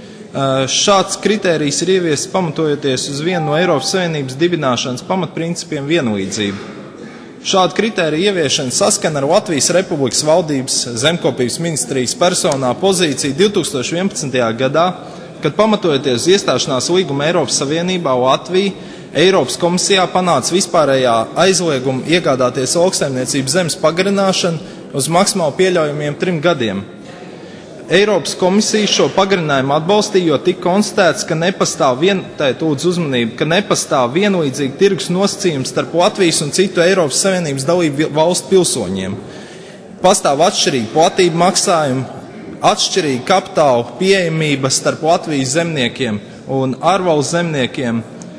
Šāds kritērijs ir ieviests pamatojoties uz vienu no Eiropas Savienības dibināšanas pamatprincipiem vienlīdzību. Šāda kritērija ieviešana saskana ar Latvijas Republikas valdības zemkopības ministrijas personā pozīciju divi tūkstoši vienpadsmitajā gadā, kad pamatojoties uz iestāšanās līgumu Eiropas Savienībā, Latvija Eiropas komisijā panāca vispārējā aizliegumu iegādāties lauksaimniecības zemes pagarināšanu uz maksimāli pieļaujamiem trim gadiem. Eiropas komisija šo pagarinājumu atbalstīja, jo tika konstatēts, ka nepastāv, vien, tēt, lūdzu uzmanību, ka nepastāv vienlīdzīgi tirgus nosacījums starp Latvijas un citu Eiropas Savienības dalību valstu pilsoņiem. Pastāv atšķirīga platība maksājuma, atšķirīga kapitāla pieejamība starp Latvijas zemniekiem un ārvalstu zemniekiem,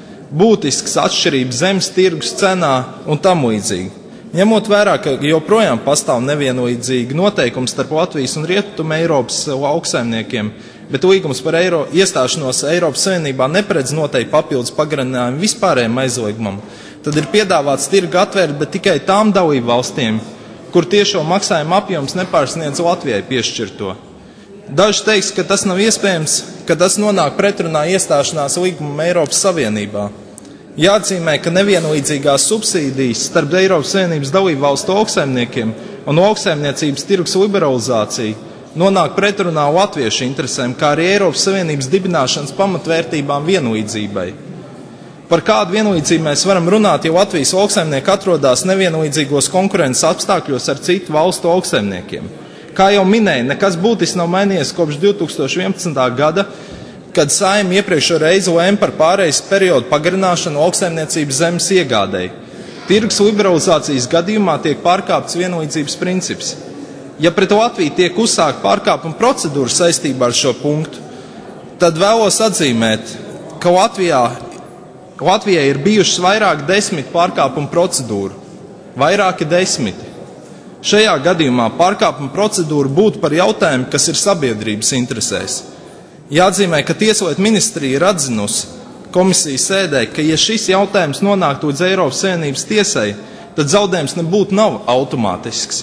būtisks atšķirības zemes tirgus cenā un tam līdzīgi. Ņemot vērā, ka joprojām pastāv nevienlīdzīgi noteikumi starp Latvijas un Rietumu Eiropas lauksaimniekiem, bet līgums par eiro, iestāšanos Eiropas Savienībā neparedz noteikti papildus pagarinājumu vispārējiem aizliegumam, tad ir piedāvāts tirgu atvērt, bet tikai tām dalību valstīm, kur tiešo maksājumu apjoms nepārsniedz Latvijai piešķirto. Daži teiks, ka tas nav iespējams, ka tas nonāk pretrunā iestāšanās līgumam Eiropas Savienībā. Jāatzīmē, ka nevienlīdzīgās subsīdijas starp Eiropas Savienības dalību valstu lauksaimniekiem un lauksaimniecības tirgus liberalizācija nonāk pretrunā latviešu interesēm, kā arī Eiropas Savienības dibināšanas pamatvērtībām vienlīdzībai. Par kādu vienlīdzību mēs varam runāt, ja Latvijas lauksaimnieki atrodas nevienlīdzīgos konkurences apstākļos ar citu valstu lauksaimniekiem? Kā jau minēju, nekas būtiski nav mainījies kopš divi tūkstoši vienpadsmitā gada, kad Saeima iepriekšējo reizi lēma par pārejas periodu pagarināšanu lauksaimniecības zemes iegādēji. Tirgus liberalizācijas gadījumā tiek pārkāpts vienlīdzības princips. Ja pret Latviju tiek uzsākta pārkāpuma procedūra saistībā ar šo punktu, tad vēlos atzīmēt, ka Latvijā, Latvijai ir bijušas vairāk desmit pārkāpuma procedūru. Vairāki desmiti. Šajā gadījumā pārkāpuma procedūra būtu par jautājumu, kas ir sabiedrības interesēs. Jāatzīmē, ka Tieslietu ministrija ir atzinusi komisijas sēdē, ka ja šis jautājums nonāktu līdz Eiropas Savienības tiesai, tad zaudējums nebūtu nav automātisks.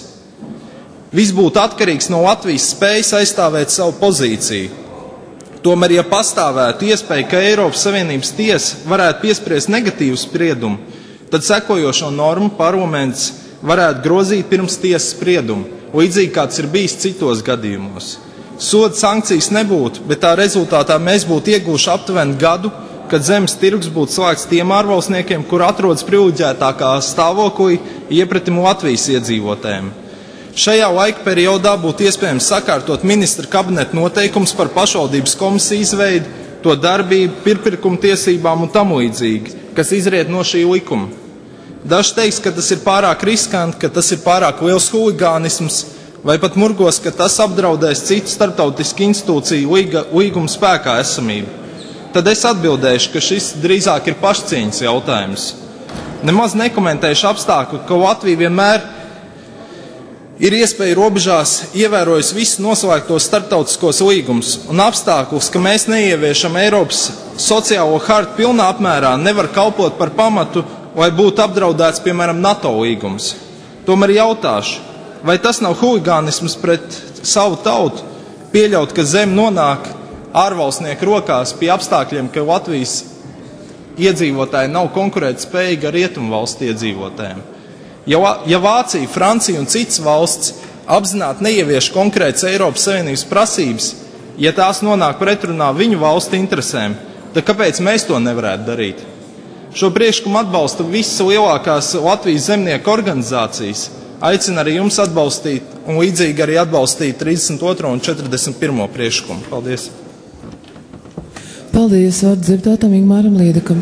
Viss būtu atkarīgs no Latvijas spējas aizstāvēt savu pozīciju. Tomēr, ja pastāvētu iespēja, ka Eiropas Savienības tiesa varētu piespriest negatīvu spriedumu, tad sekojošo normu parlaments varētu grozīt pirms tiesas spriedumu, līdzīgi kāds ir bijis citos gadījumos. Soda sankcijas nebūtu, bet tā rezultātā mēs būtu ieguvuši aptuveni gadu, kad zemes tirgus būtu slēgts tiem ārvalstniekiem, kur atrodas privileģētākā stāvoklī iepretim Latvijas iedzīvotājiem. Šajā laika periodā būtu iespējams sakārtot ministra kabineta noteikums par pašvaldības komisiju izveidu, to darbību, pirpirkuma tiesībām un tam līdzīgi, kas izriet no šī likuma. Daži teiks, ka tas ir pārāk riskanti, ka tas ir pārāk liels huligānisms, vai pat murgos, ka tas apdraudēs citu starptautisku institūciju līguma spēkā esamību. Tad es atbildēšu, ka šis drīzāk ir pašcieņas jautājums. Nemaz nekomentēšu apstākļu, ka Latvija vienmēr ir iespēja robežās ievērojusi visus noslēgtos starptautiskos līgumus, un apstākļus, ka mēs neieviešam Eiropas sociālo hartu pilnā apmērā, nevar kalpot par pamatu, lai būtu apdraudēts, piemēram, NATO līgums. Tomēr jautāšu, vai tas nav huligānisms pret savu tautu, pieļaut, ka zem nonāk ārvalstnieku rokās pie apstākļiem, ka Latvijas iedzīvotāji nav konkurētspējīgi ar rietumu valstu iedzīvotājiem. Ja, ja Vācija, Francija un citas valsts apzināti neievieš konkrētas Eiropas Savienības prasības, ja tās nonāk pretrunā viņu valstu interesēm, tad kāpēc mēs to nevarētu darīt? Šo priekšlikumu atbalsta visas lielākās Latvijas zemnieku organizācijas. Aicinu arī jums atbalstīt un līdzīgi arī atbalstīt trīsdesmit otro un četrdesmit pirmo priekšlikumu. Paldies! Paldies, vārds deputātam Ingmāram Līdekam.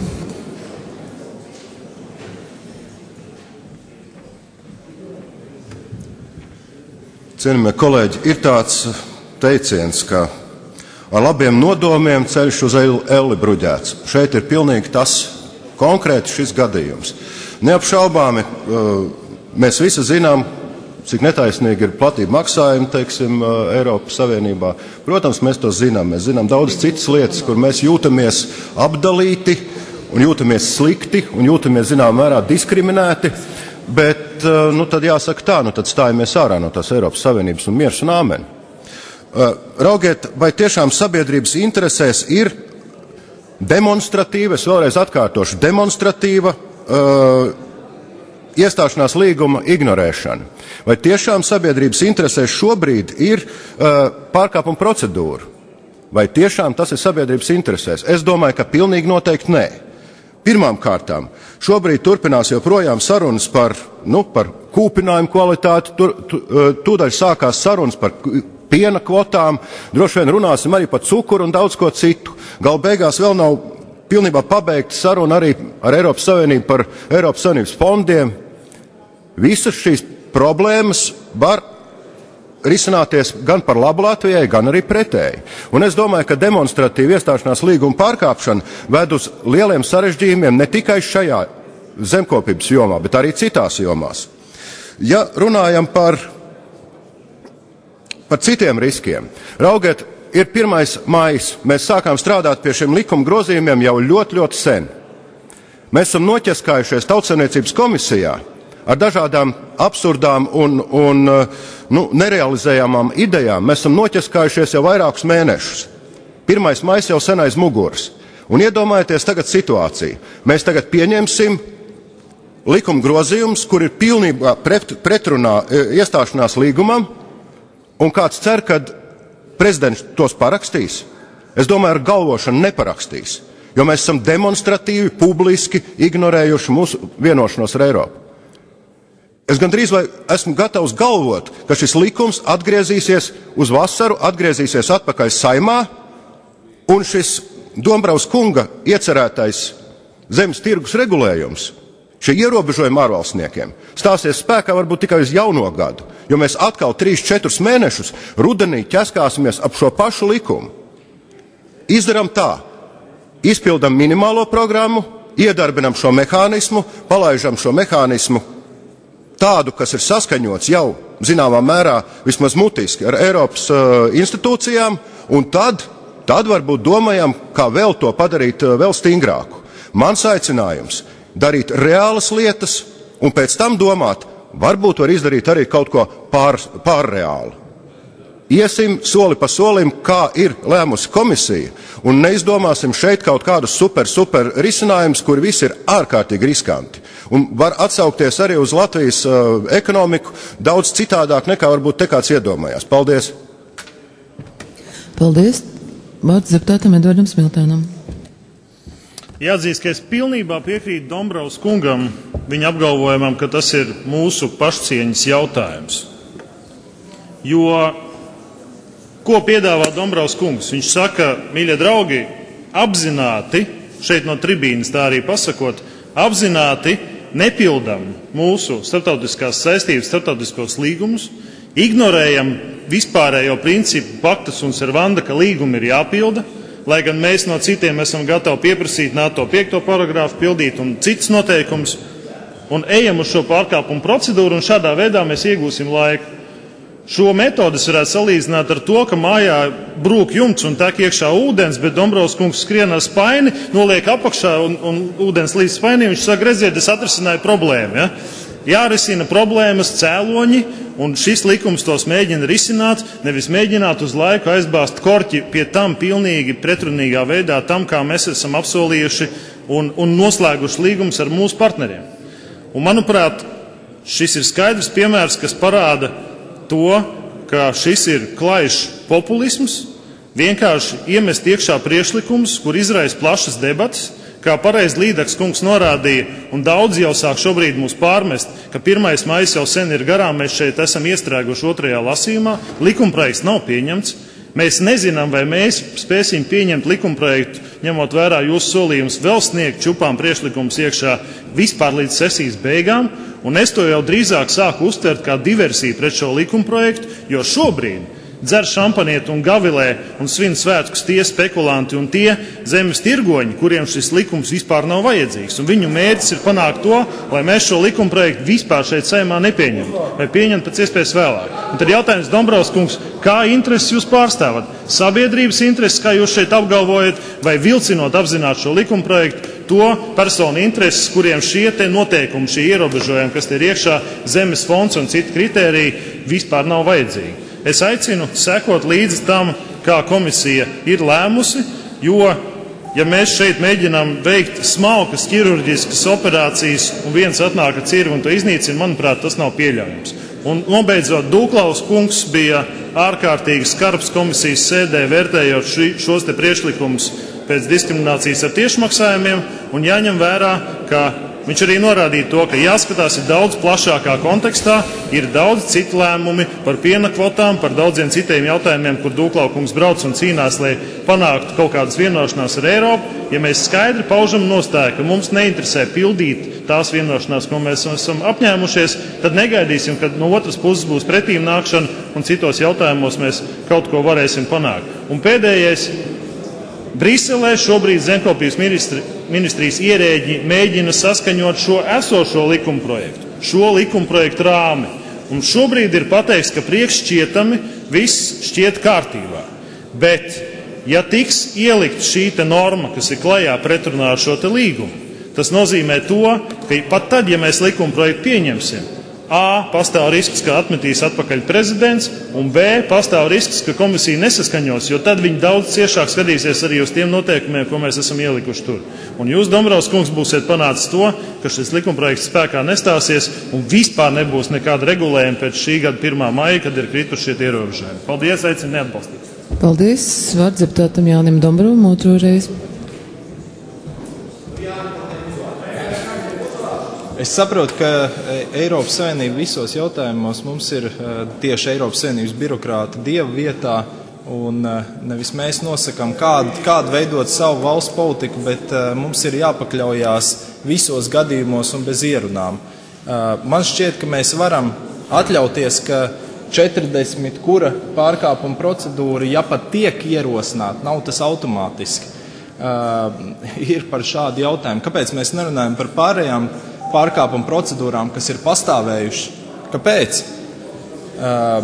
Cienījamie kolēģi, ir tāds teiciens, ka ar labiem nodomiem ceļš uz elli bruģēts. Šeit ir pilnīgi tas konkrēti šis gadījums. Neapšaubāmi mēs visi zinām, cik netaisnīgi ir platība maksājumi, teiksim, Eiropas Savienībā. Protams, mēs to zinām. Mēs zinām daudz citas lietas, kur mēs jūtamies apdalīti un jūtamies slikti un jūtamies, zinām, mērā diskriminēti. Bet, nu, tad jāsaka tā, nu, tad stājamies ārā no tās Eiropas Savienības un miers un āmen. Raugiet, vai tiešām sabiedrības interesēs ir demonstratīva, es vēlreiz atkārtošu, demonstratīva uh, iestāšanās līguma ignorēšana. Vai tiešām sabiedrības interesēs šobrīd ir uh, pārkāpuma procedūra? Vai tiešām tas ir sabiedrības interesēs? Es domāju, ka pilnīgi noteikti nē. Pirmām kārtām, šobrīd turpinās joprojām sarunas par, nu, par kūpinājumu kvalitāti, tur, tu, tūdaļ sākās sarunas par piena kvotām, droši vien runāsim arī par cukuru un daudz ko citu. Gal beigās vēl nav pilnībā pabeigta saruna arī ar Eiropas Savienību par Eiropas Savienības fondiem. Visas šīs problēmas var risināties gan par labu Latvijai, gan arī pretēji. Un es domāju, ka demonstratīva iestāšanās līguma pārkāpšana ved uz lieliem sarežģījumiem ne tikai šajā zemkopības jomā, bet arī citās jomās. Ja runājam par, par citiem riskiem, raugiet, ir pirmais maijs, mēs sākām strādāt pie šiem likuma grozījumiem jau ļoti, ļoti sen. Mēs esam noķeskājušies Tautsaimniecības komisijā ar dažādām absurdām un, un nu, nerealizējamām idejām. Mēs esam noķeskājušies jau vairākus mēnešus. Pirmais maijs jau sen aiz muguras. Un iedomājieties tagad situāciju. Mēs tagad pieņemsim likuma grozījumus, kur ir pilnībā pret, pretrunā iestāšanās līgumam, un kāds cer, ka prezidents tos parakstīs. Es domāju, ar galvošanu neparakstīs, jo mēs esam demonstratīvi, publiski ignorējuši mūsu vienošanos ar Eiropu. Es gandrīz vai esmu gatavs galvot, ka šis likums atgriezīsies uz vasaru, atgriezīsies atpakaļ Saimā, un šis Dombravas kunga iecerētais zemes tirgus regulējums, šie ierobežojumi ārvalstniekiem, stāsies spēkā varbūt tikai uz jauno gadu, jo mēs atkal trīs, četrus mēnešus rudenī ķeskāsimies ap šo pašu likumu. Izdaram tā, izpildam minimālo programmu, iedarbinam šo mehānismu, palaižam šo mehānismu tādu, kas ir saskaņots jau zināmā mērā vismaz mutiski ar Eiropas uh, institūcijām, un tad, tad varbūt domājam, kā vēl to padarīt uh, vēl stingrāku. Mans aicinājums – darīt reālas lietas, un pēc tam domāt, varbūt var izdarīt arī kaut ko pār, pārreālu. Iesim soli pa solim, kā ir lēmusi komisija, un neizdomāsim šeit kaut kādus super, super risinājumus, kur visi ir ārkārtīgi riskanti. Un var atsaukties arī uz Latvijas uh, ekonomiku daudz citādāk nekā varbūt te kāds iedomājās. Paldies! Paldies! Vārds deputātam Edvardam Smiltēnam. Jāatzīst, ka es pilnībā piekrītu Dombravas kungam viņa apgalvojumam, ka tas ir mūsu pašcieņas jautājums. Jo ko piedāvā Dombravas kungs? Viņš saka, mīļie draugi, apzināti, šeit no tribīnas tā arī pasakot, apzināti nepildam mūsu starptautiskās saistības, starptautiskos līgumus, ignorējam vispārējo principu pactus un servanda, ka līgumi ir jāpilda, lai gan mēs no citiem esam gatavi pieprasīt NATO piekto paragrāfu pildīt un citas noteikumus, un ejam uz šo pārkāpumu procedūru, un šādā veidā mēs iegūsim laiku. Šo metodus varētu salīdzināt ar to, ka mājā brūk jumts un tek iekšā ūdens, bet Dombrovs kungs skrien ar spaini, noliek apakšā un, un ūdens līdz spainim, viņš saka, redziet, es atrisināju problēmu. Ja? Jārisina problēmas cēloņi, un šis likums tos mēģina risināt, nevis mēģināt uz laiku aizbāzt korķi pie tam pilnīgi pretrunīgā veidā, tam, kā mēs esam apsolījuši un, un noslēguši līgumus ar mūsu partneriem. Un, manuprāt, šis ir skaidrs piemērs, kas parāda to, ka šis ir klajš populisms, vienkārši iemest iekšā priekšlikums, kur izraisa plašas debatas, kā pareizi Līdaks kungs norādīja, un daudz jau sāk šobrīd mūs pārmest, ka pirmais maijs jau sen ir garām, mēs šeit esam iestrēguši otrajā lasījumā, likumprojekts nav pieņemts, mēs nezinām, vai mēs spēsim pieņemt likumprojektu, ņemot vērā jūsu solījumus vēl sniegt čupām priekšlikumus iekšā vispār līdz sesijas beigām, un es to jau drīzāk sāku uztvert kā diversiju pret šo likumprojektu, jo šobrīd dzer šampanieti un gavilē un svin svētkus tie spekulanti un tie zemes tirgoņi, kuriem šis likums vispār nav vajadzīgs. Un viņu mērķis ir panākt to, lai mēs šo likumprojektu vispār šeit Saeimā nepieņemtu, vai pieņemt pēc iespējas vēlāk. Un tad jautājums, Dombrovs kungs, kā intereses jūs pārstāvat? Sabiedrības intereses, kā jūs šeit apgalvojat, vai vilcinot apzināt šo likumprojektu, to personu intereses, kuriem šie te noteikumi, šie ierobežojumi, kas te ir iekšā, zemes fonds un citi kritēriji, vispār nav vajadzīgi. Es aicinu sekot līdzi tam, kā komisija ir lēmusi, jo, ja mēs šeit mēģinām veikt smalkas ķirurģiskas operācijas un viens atnāk ar cirvi un to iznīcina, manuprāt, tas nav pieļaujams. Un nobeidzot, Dūklaus kungs bija ārkārtīgi skarbs komisijas sēdē, vērtējot ši, šos te priekšlikumus pēc diskriminācijas ar tiešmaksājumiem, un jāņem vērā, ka viņš arī norādīja to, ka jāskatās ir daudz plašākā kontekstā, ir daudz citu lēmumi par piena kvotām, par daudziem citiem jautājumiem, kur Dūklaukums brauc un cīnās, lai panāktu kaut kādas vienošanās ar Eiropu. Ja mēs skaidri paužam nostāju, ka mums neinteresē pildīt tās vienošanās, ko mēs esam apņēmušies, tad negaidīsim, kad no otras puses būs pretīm nākšana un citos jautājumos mēs kaut ko varēsim panākt. Un pēdējais. Briselē šobrīd zemkopības ministri, ministrijas ierēģi mēģina saskaņot šo esošo likumprojektu, šo likumprojektu rāmi. Un šobrīd ir pateikts, ka priekššķietami viss šķiet kārtībā. Bet, ja tiks ielikt šī te norma, kas ir klajā pretrunā ar šo te līgumu, tas nozīmē to, ka pat tad, ja mēs likumprojektu pieņemsim, A, pastāv risks, ka atmetīs atpakaļ prezidents, un B, pastāv risks, ka komisija nesaskaņos, jo tad viņi daudz ciešāk skatīsies arī uz tiem noteikumiem, ko mēs esam ielikuši tur. Un jūs, Dombrovs kungs, būsiet panācis to, ka šis likumprojekts spēkā nestāsies un vispār nebūs nekāda regulējuma pēc šī gada pirmā maija, kad ir krituši šie ierobežojumi. Paldies, aicinu neatbalstīt. Paldies, vārds deputātam Jānim Dombrovam, otro reizi. Es saprotu, ka Eiropas Savienība visos jautājumos mums ir tieši Eiropas Savienības birokrāti dieva vietā, un nevis mēs nosakām, kādu, kādu veidot savu valsts politiku, bet mums ir jāpakļaujās visos gadījumos un bez ierunām. Man šķiet, ka mēs varam atļauties, ka četrdesmit kura pārkāpuma procedūra, ja pat tiek ierosināta, nav tas automātiski. Ir par šādu jautājumu. Kāpēc mēs nerunājam par pārējām pārkāpuma procedūrām, kas ir pastāvējuši? Kāpēc? Um,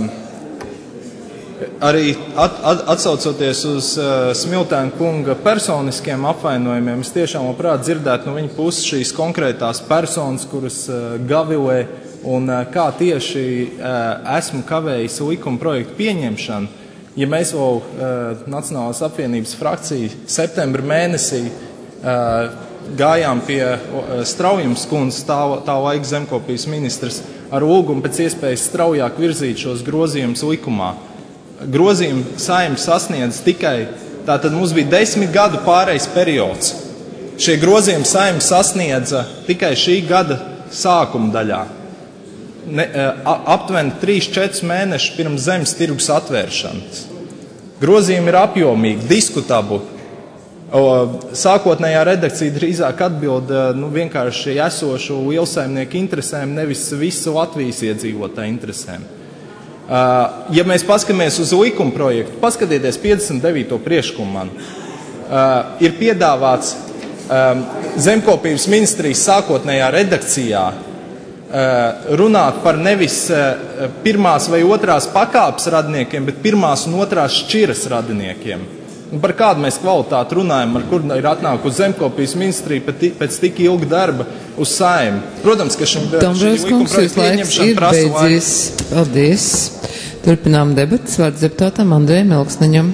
arī at, at, atsaucoties uz uh, Smiltēna kunga personiskiem apvainojumiem, es tiešām labprāt dzirdētu no viņa puses šīs konkrētās personas, kuras uh, gavilē, un uh, kā tieši uh, esmu kavējis likuma projektu pieņemšanu. Ja mēs vēl uh, Nacionālās apvienības frakcija septembra mēnesī uh, gājām pie Straujums kundzes, tā, tā laika zemkopības ministrs, ar lūgumu pēc iespējas straujāk virzīt šos grozījumus likumā. Grozījumi Saeima sasniedz tikai, tātad mums bija desmit gadu pārejas periods. Šie grozījumi Saeima sasniedza tikai šī gada sākuma daļā. Ne, aptuveni trīs četrus mēnešus pirms zemes tirgus atvēršanas. Grozījumi ir apjomīgi, diskutabli. Sākotnējā redakcija drīzāk atbild nu, vienkārši esošu lielsaimnieku interesēm, nevis visu Latvijas iedzīvotāju interesēm. Ja mēs paskatāmies uz likuma projektu, paskatieties piecdesmit devīto priekšlikumu man, ir piedāvāts Zemkopības ministrijas sākotnējā redakcijā runāt par nevis pirmās vai otrās pakāpes radiniekiem, bet pirmās un otrās šķiras radiniekiem. Un par kādu mēs kvalitāti runājam, ar kur ir atnākusi Zemkopības ministrija pēc, pēc tik ilga darba uz Saeimu. Protams, ka šim likuma projekta pieņemšana prasa laiku. Paldies. Turpinām debatas. Vārds deputātam Andrejam Elksniņam.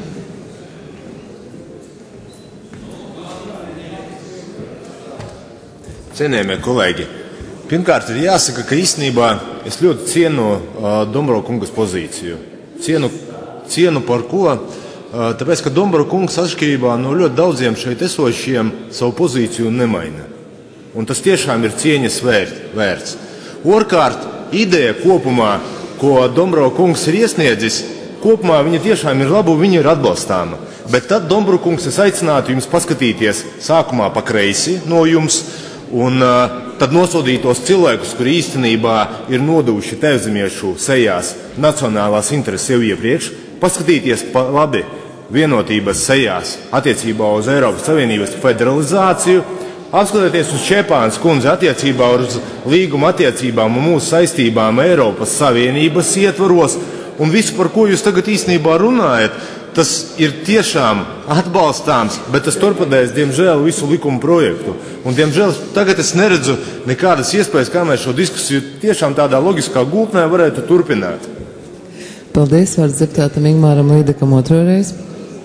Cienējamie kolēģi, pirmkārt ir jāsaka, ka īstenībā es ļoti cienu uh, Dombrovska kungas pozīciju. Cienu, cienu par ko? Tāpēc, ka Dombrovska kungs atšķirībā no ļoti daudziem šeit esošiem savu pozīciju nemaina. Un tas tiešām ir cieņas vērt, vērts. Otrkārt, ideja kopumā, ko Dombrovska kungs ir iesniedzis, kopumā viņa tiešām ir laba, viņa ir atbalstāma. Bet tad, Dombrovska kungs, es aicinātu jums paskatīties sākumā pa kreisi no jums un uh, tad nosodīt tos cilvēkus, kuri īstenībā ir nodevuši tevzemiešu sejās nacionālās intereses jau iepriekš, paskatīties pa labi vienotības sejās attiecībā uz Eiropas Savienības federalizāciju, apskatieties uz Čepānas kundzi attiecībā uz līguma attiecībām un mūsu saistībām Eiropas Savienības ietvaros, un visu, par ko jūs tagad īstenībā runājat, tas ir tiešām atbalstāms, bet tas torpedēs, diemžēl, visu likuma projektu. Un, diemžēl, tagad es neredzu nekādas iespējas, kā mēs šo diskusiju tiešām tādā loģiskā gultnē varētu turpināt. Paldies, vārds deputātam Ingmāram Līdekam otro reizi.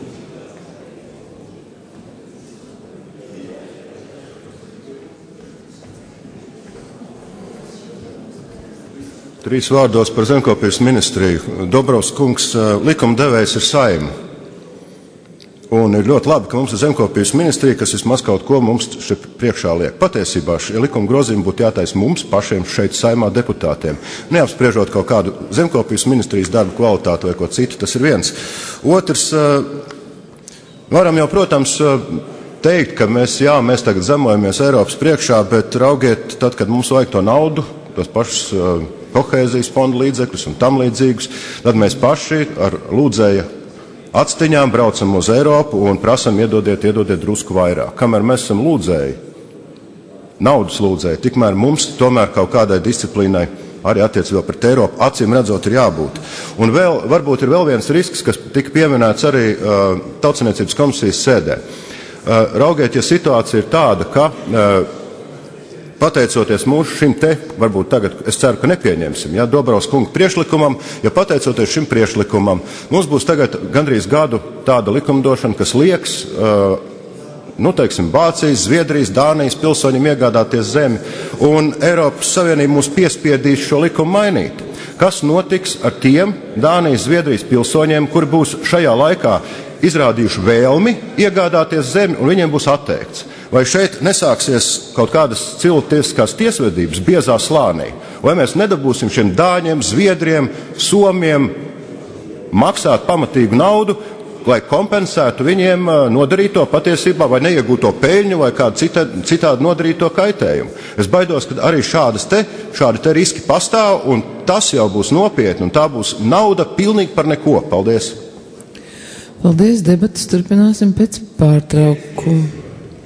Trīs vārdos par Zemkopības ministriju. Dombrovska kungs, likumdevējs ir Saeima. Un ir ļoti labi, ka mums ir Zemkopības ministrija, kas vismaz kaut ko mums šeit priekšā liek. Patiesībā šie likuma grozījumi būtu jātaisa mums pašiem šeit Saeimā deputātiem. Neapspriežot kaut kādu Zemkopības ministrijas darbu kvalitāti vai ko citu, tas ir viens. Otrs, varam jau, protams, teikt, ka mēs, jā, mēs tagad zemojamies Eiropas priekšā, bet raugiet, tad, kad mums vajag to naudu, tos pašus kohēzijas fonda līdzekļus un tam līdzīgus, tad mēs paši ar lūdzēja atstiņām braucam uz Eiropu un prasam iedodiet, iedodiet drusku vairāk. Kamēr mēs esam lūdzēji, naudas lūdzēji, tikmēr mums tomēr kaut kādai disciplīnai arī attiecībā pret Eiropu acīm redzot ir jābūt. Un vēl, varbūt ir vēl viens risks, kas tika pieminēts arī uh, Tautssaimniecības komisijas sēdē. Uh, raugiet, ja situācija ir tāda, ka uh, pateicoties mūsu šim te, varbūt tagad, es ceru, ka nepieņemsim, ja, Dombrovska kunga priekšlikumam, ja pateicoties šim priekšlikumam, mums būs tagad gandrīz gadu tāda likumdošana, kas lieks, uh, nu, teiksim, Vācijas, Zviedrijas, Dānijas pilsoņiem iegādāties zemi, un Eiropas Savienība mūs piespiedīs šo likumu mainīt. Kas notiks ar tiem Dānijas, Zviedrijas pilsoņiem, kuri būs šajā laikā izrādījuši vēlmi iegādāties zemi, un viņiem būs atteikts? Vai šeit nesāksies kaut kādas cilvēktiesiskās tiesvedības biezā slānī? Vai mēs nedabūsim šiem dāņiem, zviedriem, somiem maksāt pamatīgu naudu, lai kompensētu viņiem nodarīto patiesībā vai neiegūto peļņu vai kādu cita, citādi nodarīto kaitējumu? Es baidos, ka arī šādas te, šādi te riski pastāv, un tas jau būs nopietni, un tā būs nauda pilnīgi par neko. Paldies! Paldies, debatas turpināsim pēc pārtraukuma.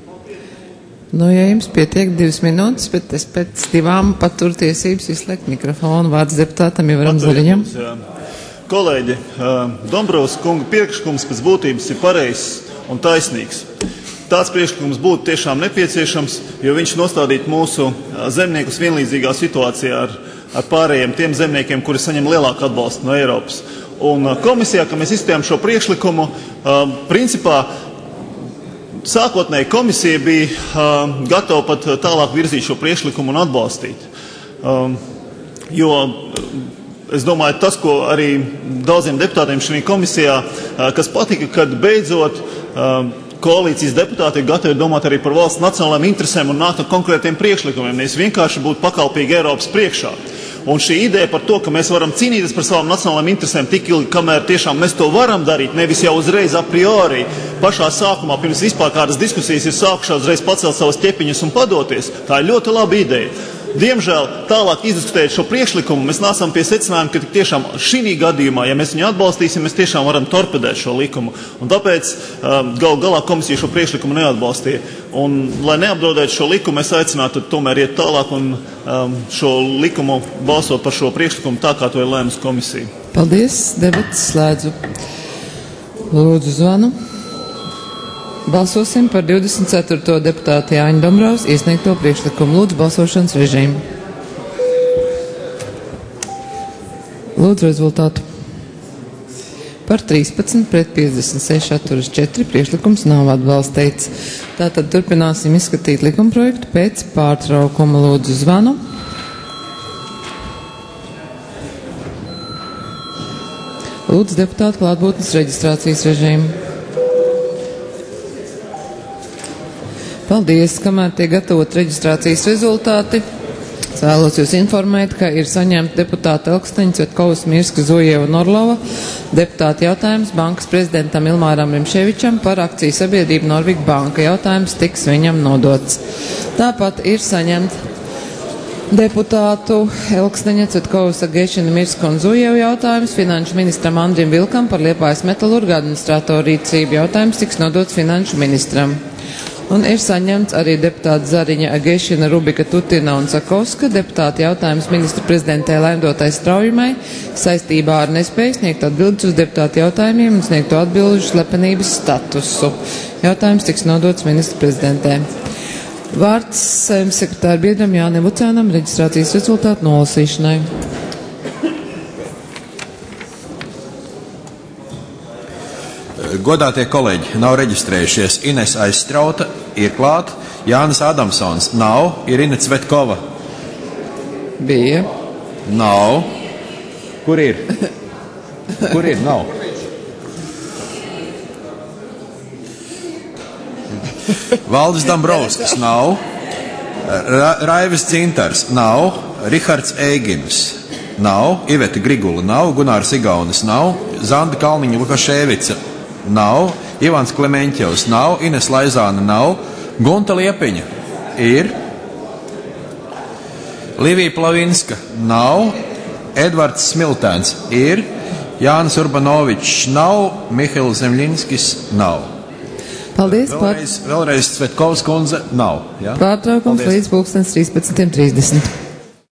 Nu, ja jums pietiek divas minūtes, bet es pēc divām paturu tiesības izslēgt mikrofonu. Vārds deputātam Ivaram Zaļiņam. Kolēģi, Dombrovska kunga priekšlikums pēc būtības ir pareizs un taisnīgs. Tāds priekšlikums būtu tiešām nepieciešams, jo viņš nostādītu mūsu zemniekus vienlīdzīgā situācijā ar, ar pārējiem tiem zemniekiem, kuri saņem lielāku atbalstu no Eiropas. Un komisijā, kad mēs izstājām šo priekšlikumu, principā sākotnēji komisija bija uh, gatava pat tālāk virzīt šo priekšlikumu un atbalstīt. Um, jo es domāju, tas, ko arī daudziem deputātiem šajā komisijā, uh, kas patika, kad beidzot uh, koalīcijas deputāti ir gatavi domāt arī par valsts nacionālajām interesēm un nākt ar konkrētiem priekšlikumiem, nevis vienkārši būt pakalpīgi Eiropas priekšā. Un šī ideja par to, ka mēs varam cīnīties par savām nacionālajām interesēm tik ilgi, kamēr tiešām mēs to varam darīt, nevis jau uzreiz a priori, pašā sākumā, pirms vispār kādas diskusijas ir sākušās, uzreiz pacelt savas ķepiņas un padoties, tā ir ļoti laba ideja. Diemžēl, tālāk izdiskutējot šo priekšlikumu, mēs nācām pie secinājuma, ka tiešām šī gadījumā, ja mēs viņu atbalstīsim, mēs tiešām varam torpedēt šo likumu. Un tāpēc um, gal galā komisija šo priekšlikumu neatbalstīja. Un, lai neapdraudētu šo likumu, es aicinātu tomēr iet tālāk un um, šo likumu balsot par šo priekšlikumu tā, kā to ir lēmusi komisija. Paldies, debats slēdzu. Lūdzu zvanu. Balsosim par divdesmit ceturto deputāta Jāņa Dombrovs iesniegto priekšlikumu. Lūdzu balsošanas režīmu. Lūdzu rezultātu. Par trīspadsmit pret piecdesmit seši atturas četri priekšlikums nav atbalstīts. Tātad turpināsim izskatīt likumprojektu pēc pārtraukuma. Lūdzu zvanu. Lūdzu deputātu klātbūtnes reģistrācijas režīmu. Paldies, kamēr tiek gatavot reģistrācijas rezultāti. Es vēlos jūs informēt, ka ir saņemta deputāta Elksteņa, Cvetkovas, Mirska, Zojeva un Orlova deputāta jautājums bankas prezidentam Ilmāram Rimševičam par akciju sabiedrību Norvig banka. Jautājums tiks viņam nodots. Tāpat ir saņemta deputātu Elksteņa, Cvetkovas, Agešina, Mirska un Zojeva jautājums finanšu ministram Andrim Vilkam par Liepājas metalurga administratoru rīcību. Jautājums tiks nodots finanšu ministram. Un ir saņemts arī deputāta Zariņa, Agešina, Rubika, Tutina un Sakovska deputāta jautājums ministra prezidentē Laimdotai Straujumai saistībā ar nespēju sniegt atbildes uz deputāta jautājumiem un sniegto atbilžu slepenības statusu. Jautājums tiks nodots ministra prezidentē. Vārds Saeimas sekretāra biedram Jānim Lucēnam reģistrācijas rezultātu nolasīšanai. Godātie kolēģi, nav reģistrējušies. Ines Aizstrauta ir klāt, Jānis Adamsons nav, Irina Cvetkova. Bija. Nav. Kur ir? Kur ir? Nav. Valdis Dombrovskis nav, Ra Raivis Cintars nav, Rihards Eigins nav, Iveta Grigula nav, Gunārs Igaunis nav, Zanda Kalniņa Lukaševica nav, Ivans Klemeņķevs nav, Ines Laizāna nav, Gunta Liepiņa ir, Livija Plavinska nav, Edvards Smiltēns ir, Jānis Urbanovičs nav, Mihails Zemļinskis nav. Paldies. Vēlreiz, vēlreiz Cvetkovas kundze nav. Ja? Pārtraukums līdz pulkstens trīspadsmit trīsdesmit.